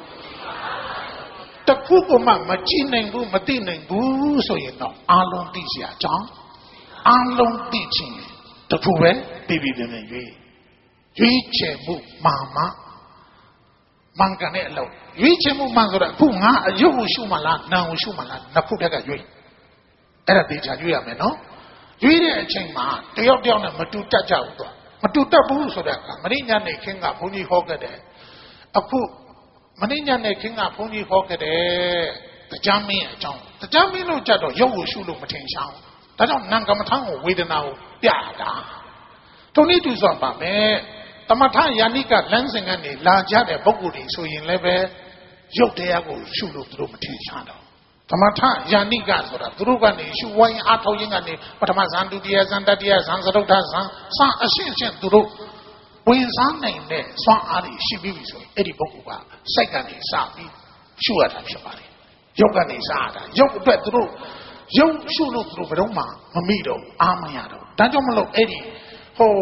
တခုကမှမကြည့်နိုင်ဘူးမသိနိုင်ဘူးဆိုရင်တော့အလုံးသိစရာအကြောင်းအလုံးသိခြင်းတခုပဲပြီးပြီးပြင်းပြင်းရွေးရွေးချယ်မှုမာမမှန်ကန်တဲ့အလုပ်ရွေးချယ်မှုမှန်ဆိုတာအခုငါအယုတ်ကိုရှုမှလားနာမ်ကိုရှုမှလားနှစ်ခုတည်းကရွေးအဲ့ဒါတေချာရွေးရမယ်နော်ရွေးတဲ့အချိန်မှာတယောက်တယောက်နဲ့မတူတက်ကြဘူးတော့မတူတက်ဘူးဆိုတဲ့အခါမင်းညနေခင်းကဘုန်းကြီးဟောခဲ့တယ်အခုမင်းညနေခင်းကဘုန်းကြီးဟောခဲ့တယ်တရားမင်းအကြောင်းတရားမင်းလို့ကြတော့ရုပ်ကိုရှုလို့မထင်ရှားဘူးဒါကြောင့်နာမ်ကမ္မထံကိုဝေဒနာကိုပြတာထုံနည်းတူစွာပါမယ်တမထယာနိကလမ်းစဉ်ကနေလာကြတဲ့ပုဂ္ဂိုလ်တွေဆိုရင်လည်းပဲရုပ်တရားကိုရှုလို့သူတို့မထင်ရှားတော့သမထယာနိကဆိုတာသူတို့ကနေရှုဝိုင်းအားထုတ်ရင်းကနေပထမဇန်ဒုတိယဇန်တတိယဇန်သရုတ်ထဇန်စအရှင်းရှင်းသူတို့ဝင်စားနိုင်တဲ့စွမ်းအားတွေရှိပြီးပြီဆိုရင်အဲ့ဒီပုဂ္ဂိုလ်ကစိတ်ကနေစပြီးရှုရတာဖြစ်ပါတယ်ရုပ်ကနေစရတာရုပ်အတွက်သူတို့ရုပ်ရှုလို့သူတို့ဘယ်တော့မှမမိတော့အားမရတော့ဒါကြောင့်မလို့အဲ့ဒီဟို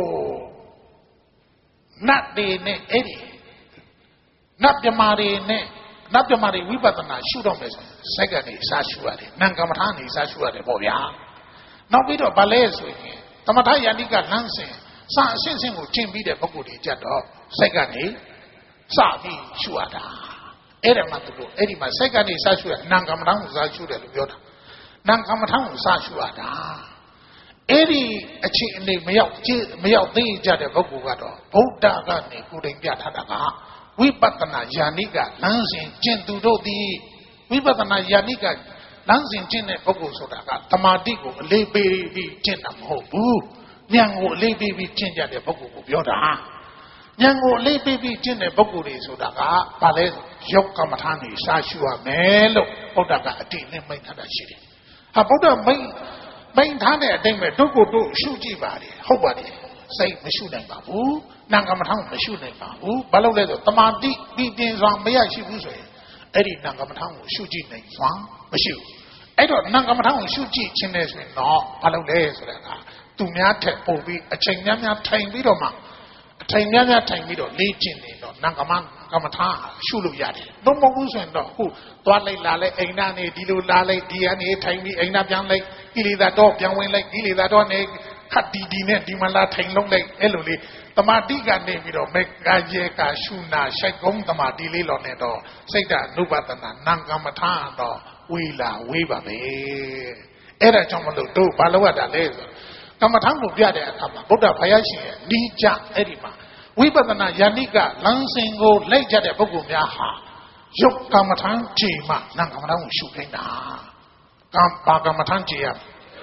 နတ်တွေနဲ့အဲ့ဒီနတ်ပြမာတွေနဲ့နတ်ပြမာတွေဝိပဿနာရှုတော့မယ်ဆိုရင်စိတ်ကနေစရှုရတယ်နာမ်ကမ္မထာနေစရှုရတယ်ပေါ့ဗျာနောက်ပြီးတော့ဗလဲဆိုရင်သမထယာနိကလမ်းစဉ်စအရှင်းရှင်းကိုကျင့်ပြီးတဲ့ပုဂ္ဂိုလ်တွေကြတော့စိတ်ကနေစပြီးရှုရတာအဲ့ဒါမှသူတို့အဲ့ဒီမှာစိတ်ကနေစရှုရနာမ်ကမ္မထာကိုစရှုတယ်လို့ပြောတာနာမ်ကမ္မထာကိုစရှုရတာအဲ့ဒီအခြေအနေမရောက်မရောက်သေးကြတဲ့ပုဂ္ဂိုလ်ကတော့ဗုဒ္ဓကနေကိုယ်တိုင်ပြထားတာကဝိပဿနာယာနိကလမ်းစဉ်ကျင့်သူတို့သည်ဝိပဿနာယာနိကလမ်းစဉ်ကျင့်တဲ့ပုဂ္ဂိုလ်ဆိုတာကတမာတိကိုအလေးပေးပြီးကျင့်တာမဟုတ်ဘူးဉာဏ်ကိုအလေးပေးပြီးကျင့်ကြတဲ့ပုဂ္ဂိုလ်ကိုပြောတာဉာဏ်ကိုအလေးပေးပြီးကျင့်တဲ့ပုဂ္ဂိုလ်တွေဆိုတာကဘာလဲယောကမ္မထာနေစာရှုရမယ်လို့ဗုဒ္ဓကအတိအလင်းမိန့်ထားတာရှိတယ်ဟာဗုဒ္ဓမိန့်မိန့်ထားတဲ့အတိုင်းပဲတို့ကိုတို့ရှုကြည့်ပါလေဟုတ်ပါတယ်စိတ်မရှုနိုင်ပါဘူးနာမ်ကမ္မထာကိုမရှုနိုင်ပါဘူးဘာလို့လဲဆိုတမာတိပြီးတင်စွာမရရှိဘူးဆိုရင်အဲ့ဒီနာမ်ကမ္မထာကိုရှုကြည့်နိုင်စွာမရှိဘူးအဲ့တော့နာမ်ကမ္မထာကိုရှုကြည့်ခြင်းနဲ့ဆိုရင်တော့ဘာလို့လဲဆိုတဲ့အခါသူများထက်ပိုပြီးအချိန်များများထိုင်ပြီးတော့မှအချိန်များများထိုင်ပြီးတော့လေ့ကျင့်နေတော့နာမ်ကမ္မကမ္မထာရှုလို့ရတယ်တော့မဟုတ်ဘူးဆိုရင်တော့အခုသွားလိုက်လာလိုက်အိမ်နာနေဒီလိုလာလိုက်ဒီကနေထိုင်ပြီးအိမ်နာပြန်လိုက်ကိလေသာတော့ပြန်ဝင်လိုက်ကိလေသာတော့နေခတ်ဒီဒီနဲ့ဒီမလာထိုင်လုံးလိုက်အဲ့လိုလေးတမာတိကနေပြီးတော့မေကာယေကာရှုနာရှိုက်ကုန်းတမာတိလေးလောနဲ့တော့စိတ်ဓာတ်နုပဒနာနာမ်ကမ္မထာတော့ဝေးလာဝေးပါပဲအဲ့ဒါကြောင့်မလို့တို့ဘာလို့ရတာလဲဆိုကမ္မထာကိုပြတဲ့အခါမှာဗုဒ္ဓဘုရားရှင်ရဲ့ဤကြအဲ့ဒီမှာဝိပဿနာယာနိကလမ်းစဉ်ကိုလိုက်ကြတဲ့ပုဂ္ဂိုလ်များဟာယုတ်ကမ္မထာကြည်မှနာမ်ကမ္မထာကိုရှုခိုင်းတာကံပါကမ္မထာကြည်ရ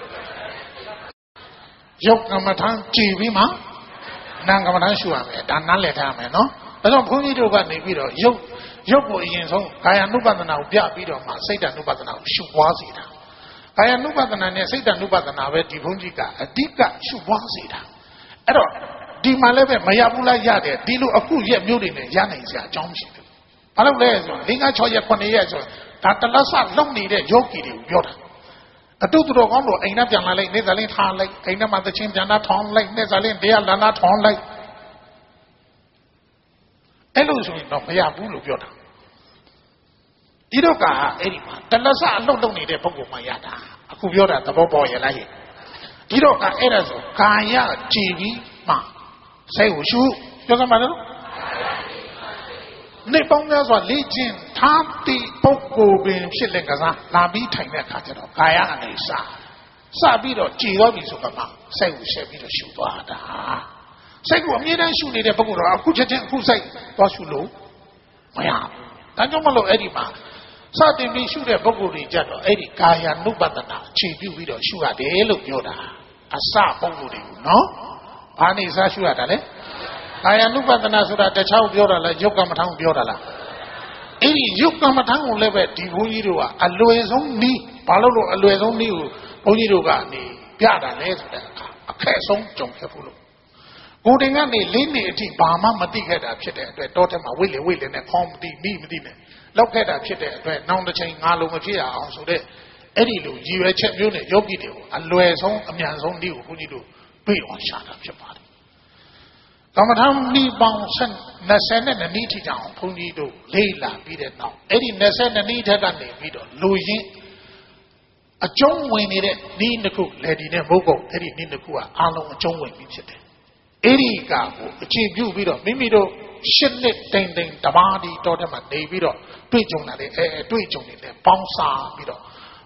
ယုတ်ကမ္မထာကြည်ပြီးမှနာမ်ကမ္မထာရှုရမယ်ဒါနားလည်ထားမယ်နော်ဒါကြောင့်ဘုန်းကြီးတို့ကနေပြီးတော့ယုတ်ယုတ်ကိုအရင်ဆုံးကာယ ानु ပဒနာကိုပြပြီးတော့မှစိတ်ဓာတ် ानु ပဒနာကိုရှုပွားစေတာကာယ ानु ပဒနာနဲ့စိတ်ဓာတ် ानु ပဒနာပဲဒီဘုန်းကြီးကအဓိကရှုပွားစေတာအဲ့တော့ဒီမှာလည်းပဲမရဘူးလားရတယ်ဒီလိုအခုရက်မျိုးတွေနဲ့ရနိုင်စရာအကြောင်းရှိတယ်ဘာလို့လဲဆိုတော့၄၅၆ရက်ခုနှစ်ရက်ဆိုဒါတလဆလုံနေတဲ့ယောဂီတွေကိုပြောတာအတုတူတော်ကောင်းလို့အိမ်နဲ့ပြန်လာလိုက်နေစားလင်းထားလိုက်အိမ်နဲ့မှသချင်းပြန်လာထောင်းလိုက်နေစားလင်းတရားလာလာထောင်းလိုက်အဲ့လိုဆိုရင်တော့မရဘူးလို့ပြောတာဒီတော့ကအဲ့ဒီမှာတလဆအလုံးလုံးနေတဲ့ပုဂ္ဂိုလ်မှရတာအခုပြောတာသဘောပေါက်ရလားဒီတော့ကအဲ့ဒါဆိုကာယကြည်ပြီးမှစိတ်ကိုရှုပြောကြမှာနော်နေပေါင်းများစွာလေ့ကျင့်ထားသည့်ပုဂ္ဂိုလ်ပင်ဖြစ်လက်ကစားလာပြီးထိုင်တဲ့အခါကျတော့ကာယအနေစစပြီးတော့ကြည်သွားပြီဆိုတော့မှစိတ်ကိုရှက်ပြီးတော့ရှုသွားတာစိတ်ကိုအမြဲတမ်းရှုနေတဲ့ပုဂ္ဂိုလ်တော့အခုချက်ချင်းအခုစိတ်သွားရှုလို့မရဘူးဒါကြောင့်မလို့အဲ့ဒီမှာစတင်ပြီးရှုတဲ့ပုဂ္ဂိုလ်တွေကြတော့အဲ့ဒီကာယ ानु ပဒနာခြေပြုပြီးတော့ရှုရတယ်လို့ပြောတာအစပုဂ္ဂိုလ်တွေကိုနော်ဘာနေစားရှုရတာလဲကာယ ानु ပဒနာဆိုတာတခြားပြောတာလားယုတ်ကမ္မထာကိုပြောတာလားအဲ့ဒီယုတ်ကမ္မထာကိုလည်းပဲဒီဘုန်းကြီးတို့ကအလွယ်ဆုံးနည်းဘာလို့လို့အလွယ်ဆုံးနည်းကိုဘုန်းကြီးတို့ကနေပြတာလဲဆိုတဲ့အခါအခက်ဆုံးကြုံခဲ့ဖို့လို့ကိုယ်တင်ကနေလေးနေအထိဘာမှမသိခဲ့တာဖြစ်တဲ့အတွက်တောထဲမှာဝိလေဝိလေနဲ့ခေါင်းမသိမိမသိနဲ့လောက်ခဲ့တာဖြစ်တဲ့အတွက်နောက်တစ်ချိန်ငါလုံးမဖြစ်ရအောင်ဆိုတဲ့အဲ့ဒီလိုရည်ရွယ်ချက်မျိုးနဲ့ယောဂီတွေကိုအလွယ်ဆုံးအမြန်ဆုံးနည်းကိုဘုန်းကြီးတို့တွေ့အောင်ရှာတာဖြစ်ပါတယ်ကမ္မထာနိပေါင်းနှစ်ဆယ်နဲ့နှစ်နည်းထိတောင်ဘုန်းကြီးတို့လေးလာပြီးတဲ့နောက်အဲ့ဒီနှစ်ဆယ်နှစ်နည်းထက်ကနေပြီးတော့လူရင်းအကျုံးဝင်နေတဲ့နည်းတစ်ခုလေဒီနဲ့မဟုတ်ဘူးအဲ့ဒီနည်းတစ်ခုကအားလုံးအကျုံးဝင်ပြီးဖြစ်တယ်အဲ့ဒီကကိုအခြေပြုပြီးတော့မိမိတို့ရှစ်နှစ်တိမ်တိမ်တပါးဒီတော်တဲ့မှာနေပြီးတော့တွေ့ကြုံလာတဲ့အဲတွေ့ကြုံနေတဲ့ပေါင်းစားပြီးတော့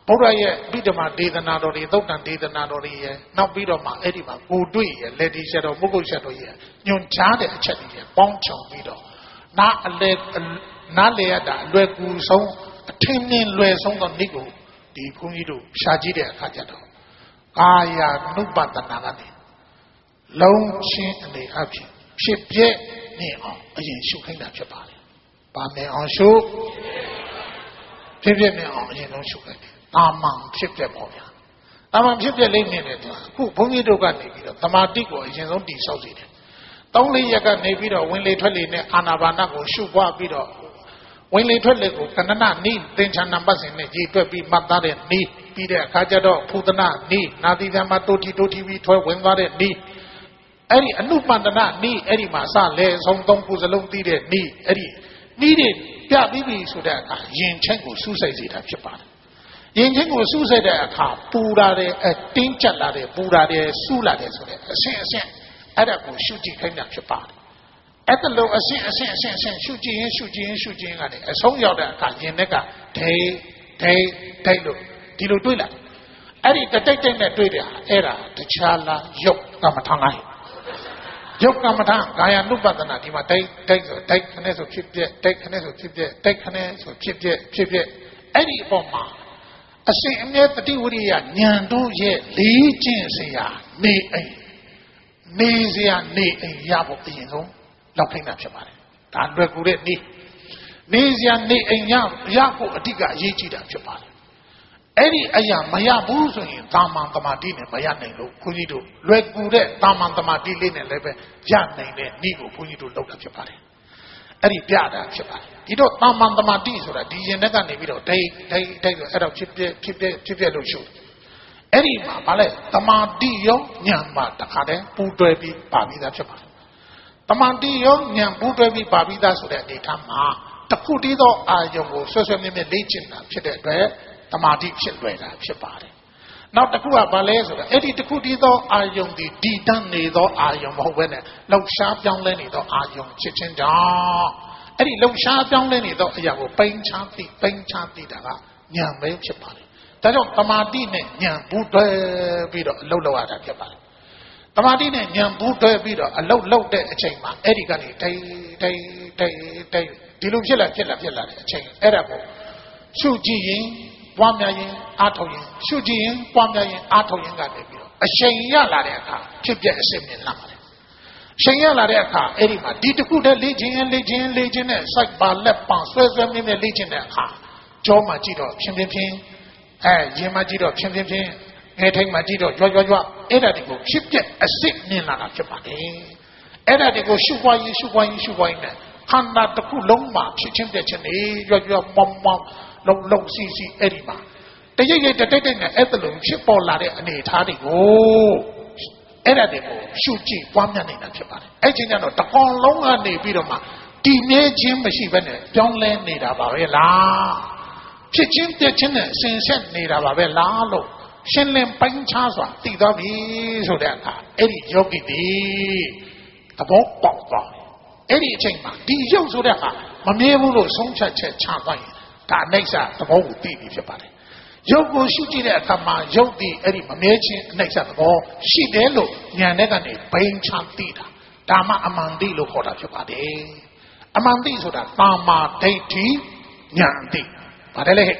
ဗုဒ္ဓရဲ့ဗိဓမာဒေသနာတော်တွေသုတ်တန်ဒေသနာတော်တွေရဲ့နောက်ပြီးတော့မှအဲ့ဒီမှာကိုတွေ့ရဲ့လက်ဒီချက်တော်မုတ်ကုတ်ချက်တော်ရဲ့ညွန်ကြားတဲ့အချက်တွေပေါင်းချောင်ပြီးတော့နာအလေနာလေရတာအလွယ်ကူဆုံးအထင်းနှင်းလွယ်ဆုံးသောနေ့ကိုဒီဘုန်းကြီးတို့ရှာကြည့်တဲ့အခါကျတော့ကာယ ानु ပတနာကနေလုံးချင်းအနေအဖြစ်ဖြစ်ပြည့်နေအောင်အရင်ရှုခိုင်းတာဖြစ်ပါတယ်။ဘာနဲ့အောင်ရှုဖြစ်ပြည့်နေအောင်အရင်ဆုံးရှုခိုင်းတယ်။တာမန်ဖြစ်ပြည့်ပေါ့ဗျာ။တာမန်ဖြစ်ပြည့်လေးနေတယ်ဆိုတာအခုဘုန်းကြီးတို့ကနေပြီးတော့သမာဓိကိုအရင်ဆုံးတည်ဆောက်စေတယ်။သုံးလေးရက်ကနေပြီးတော့ဝင်လေထွက်လေနဲ့အာနာပါနကိုရှုပွားပြီးတော့ဝင်လေထွက်လေကိုကဏ္ဍနိသင်္ချာနံပါတ်စဉ်နဲ့ကြီးတွက်ပြီးမှတ်သားတဲ့နိပြီးတဲ့အခါကျတော့ဖုဒနာနိနာတိသမှာတိုတီတိုတီပြီးထွဲဝင်သွားတဲ့နိအဲ့ဒီအနုပန္ဒနာနိအဲ့ဒီမှာစလဲဆုံးသုံးခုစလုံးသိတဲ့နိအဲ့ဒီနိတွေပြပြီးပြီဆိုတဲ့အခါယင်ချင်းကိုစူးစိုက်စေတာဖြစ်ပါတယ်ယင်ချင်းကိုစူးစိုက်တဲ့အခါပူလာတဲ့အတင်းကျပ်လာတဲ့ပူလာတဲ့စူးလာတဲ့ဆိုတဲ့အဆင့်အဆင့်အဲ့ဒါကိုရှုကြည့်ခိုင်းတာဖြစ်ပါတယ်အဲ့ဒါလို့အဆင့်အဆင့်အဆင့်အဆင့်ရှုကြည့်ရင်ရှုကြည့်ရင်ရှုကြည့်ရင်ကနေအဆုံးရောက်တဲ့အခါယင်တဲ့ကဒိတ်ဒိတ်ဒိတ်လို့ဒီလိုတွေးလာအဲ့ဒီတတိတ်တိတ်နဲ့တွေးတယ်အဲ့ဒါတခြားလားယုတ်ကမ္မထာလိုက်ယုတ်ကမ္မထာကာယ ानु ပတနာဒီမှာဒိတ်ဒိတ်ဆိုဒိတ်ခနဲ့ဆိုဖြစ်ပြဒိတ်ခနဲ့ဆိုဖြစ်ပြဒိတ်ခနဲ့ဆိုဖြစ်ပြဖြစ်ပြအဲ့ဒီအပေါ်မှာအစဉ်အမြဲတတိဝိရိယဉာဏ်တို့ရဲ့လေးကျင့်စရာနေအိမ်နေစရာနေအိမ်ရဖို့အရင်ဆုံးလောက်ခိုင်းတာဖြစ်ပါတယ်ဒါလွယ်ကူတဲ့နေနေစရာနေအိမ်ရရဖို့အဓိကအရေးကြီးတာဖြစ်ပါတယ်အဲ့ဒီအရာမရဘူးဆိုရင်တာမန်တမာတိနဲ့မရနိုင်လို့ခွန်ကြီးတို့လွယ်ကူတဲ့တာမန်တမာတိလေးနဲ့လည်းပဲရနိုင်တဲ့ဤကိုခွန်ကြီးတို့လုပ်တာဖြစ်ပါတယ်အဲ့ဒီပြတာဖြစ်ပါတယ်ဒီတော့တာမန်တမာတိဆိုတာဒီရင်တက်ကနေပြီးတော့ဒိတ်ဒိတ်ဒိတ်ဆိုအဲ့တော့ဖြစ်ပြဖြစ်ပြဖြစ်ပြလို့ရှုအဲ့ဒီမှာဗာလဲတမာတိရောဉာဏ်မှာတခါတည်းပူတွဲပြီးပါပြီးသားဖြစ်ပါတယ်တမာတိရောဉာဏ်ပူတွဲပြီးပါပြီးသားဆိုတဲ့အနေထားမှာတခုတည်းသောအာယုံကိုဆွဆွမြဲမြဲလေ့ကျင့်တာဖြစ်တဲ့အတွက်တမာတိဖြစ်လွယ်တာဖြစ်ပါတယ်နောက်တစ်ခုကဘာလဲဆိုတော့အဲ့ဒီတစ်ခုတည်းသောအာယုံဒီတည်တတ်နေသောအာယုံမဟုတ်ဘဲနဲ့လှုပ်ရှားပြောင်းလဲနေသောအာယုံဖြစ်ခြင်းကြောင့်အဲ့ဒီလှုပ်ရှားပြောင်းလဲနေသောအရာကိုပိန်ချသိပိန်ချသိတာကဉာဏ်ပဲဖြစ်ပါတယ်ဒါကြောင့်တမာတိနဲ့ဉာဏ်ဘူးတွဲပြီးတော့အလုပ်လုပ်ရတာဖြစ်ပါတယ်တမာတိနဲ့ဉာဏ်ဘူးတွဲပြီးတော့အလုပ်လုပ်တဲ့အချိန်မှာအဲ့ဒီကနေတိတ်တိတ်တိတ်တိတ်ဒီလိုဖြစ်လာဖြစ်လာဖြစ်လာတဲ့အချိန်အဲ့ဒါကိုရှုကြည့်ရင်ပွားများရင်အားထုတ်ရင်ရှုကြည့်ရင်ပွားများရင်အားထုတ်ရင်ကနေပြီးတော့အချိန်ရလာတဲ့အခါဖြစ်ပြအစစ်မြင်လာပါတယ်အချိန်ရလာတဲ့အခါအဲ့ဒီမှာဒီတစ်ခုတည်းလေ့ကျင့်ရင်လေ့ကျင့်ရင်လေ့ကျင့်တဲ့ site ပါလက်ပန်ဆွဲဆွဲမြင်းမြင်းလေ့ကျင့်တဲ့အခါကြောမှာကြည့်တော့ဖြင်းဖြင်းဖြင်းအဲရင်မှာကြည့်တော့ဖြင်းဖြင်းဖြင်းငယ်ထိန်မှာကြည့်တော့ကြွကြွကြွအဲ့ဒါတွေကိုဖြစ်ပြအစစ်မြင်လာတာဖြစ်ပါတယ်အဲ့ဒါတွေကိုရှုပွားရင်ရှုပွားရင်ရှုပွားရင်နဲ့ခန္ဓာတစ်ခုလုံးမှာဖြစ်ချင်းပြချင်းနေကြွကြွမောင်းမောင်းလုံးလုံးစီစီအဲ့ဒီမှာတရိပ်ရိပ်တိတ်တိတ်နဲ့အဲ့ဒါလိုဖြစ်ပေါ်လာတဲ့အနေအထားတွေကိုအဲ့ဒါတွေကိုရှုကြည့်ပွားများနေတာဖြစ်ပါတယ်အဲ့ချိန်ကျတော့တကောင်လုံးကနေပြီးတော့မှတည်နေခြင်းမရှိဘဲနဲ့ပြောင်းလဲနေတာပါပဲလားဖြစ်ချင်းပြချင်းနဲ့ဆင်ဆက်နေတာပါပဲလားလို့ရှင်းလင်းပိုင်းခြားစွာသိသွားပြီဆိုတဲ့အခါအဲ့ဒီယောဂီတွေသဘောပေါက်သွားတယ်အဲ့ဒီအချိန်မှာဒီရုပ်ဆိုတဲ့အခါမမြဲဘူးလို့ဆုံးဖြတ်ချက်ချသွားရင်ဒါအနိစ္စသဘောကိုသိပြီဖြစ်ပါတယ်ရုပ်ကိုရှုကြည့်တဲ့အခါမှာရုပ်ဒီအဲ့ဒီမမြဲခြင်းအနိစ္စသဘောရှိတယ်လို့ဉာဏ်နဲ့ကနေဘိန်းချသိတာဒါမှအမှန်တိလို့ခေါ်တာဖြစ်ပါတယ်အမှန်တိဆိုတာတာမာဒိဋ္ဌိဉာဏ်တိပါတယ်လေ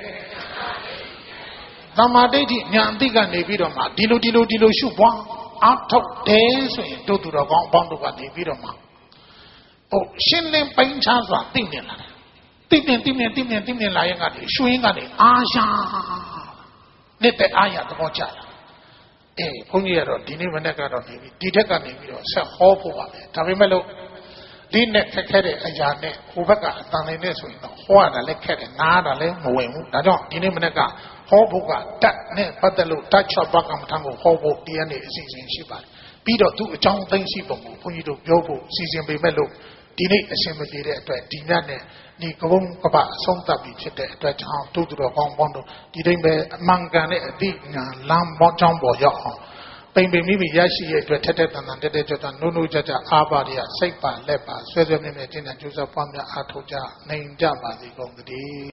တာမာဒိဋ္ဌိဉာဏ်တိကနေပြီးတော့မှဒီလိုဒီလိုဒီလိုရှုပွားအားထုတ်တယ်ဆိုရင်တို့သူတော်ကောင်းအပေါင်းတို့ကနေပြီးတော့မှဟိုရှင်းလင်းပိုင်းခြားစွာသိမြင်လာတယ်သိမြင်သိမြင်သိမြင်သိမြင်လာရင်ကနေရွှေရင်ကနေအာရှာနေတဲ့အာရသဘောကျလာအေးဘုန်းကြီးကတော့ဒီနေ့မနေ့ကတော့နေပြီဒီထက်ကနေပြီးတော့ဆက်ဟောဖို့ပါပဲဒါပေမဲ့လို့ဒီနဲ့ခက်ခဲတဲ့အရာနဲ့ဟိုဘက်ကအတန်လေးနဲ့ဆိုရင်တော့ဟောရတာလည်းခက်တယ်နားတာလည်းမဝင်ဘူးဒါကြောင့်ဒီနေ့မနေ့ကဟောဖို့ကတတ်နဲ့ပတ်သက်လို့တတ်ချော့ဘကမ္မထံကိုဟောဖို့တရားနဲ့အစီအစဉ်ရှိပါတယ်ပြီးတော့သူ့အကြောင်းသိရှိပုံကိုဘုန်းကြီးတို့ပြောဖို့စီစဉ်ပေးမဲ့လို့ဒီနေ့အရှင်မပြေတဲ့အတွက်ဒီညနဲ့ဒီကဘုံကပအဆုံးသတ်ပြီးဖြစ်တဲ့အတွက်ကြောင့်တို့သူတော်ကောင်းပေါင်းတို့ဒီတိုင်းပဲအမှန်ကန်တဲ့အတိညာလမ်းပေါင်းကြောင်းပေါ်ရောက်အောင်ပိန်ပိန်မိမိရရှိရဲ့အတွက်ထက်ထက်တန်တန်တက်တက်ကြွကြွနိုးနိုးကြကြအားပါရစိတ်ပါလက်ပါဆွဲဆွဲမြဲမြဲကျင့်တဲ့ကျိုးစားပွားများအားထုတ်ကြနိုင်ကြပါစေကုန်သတည်း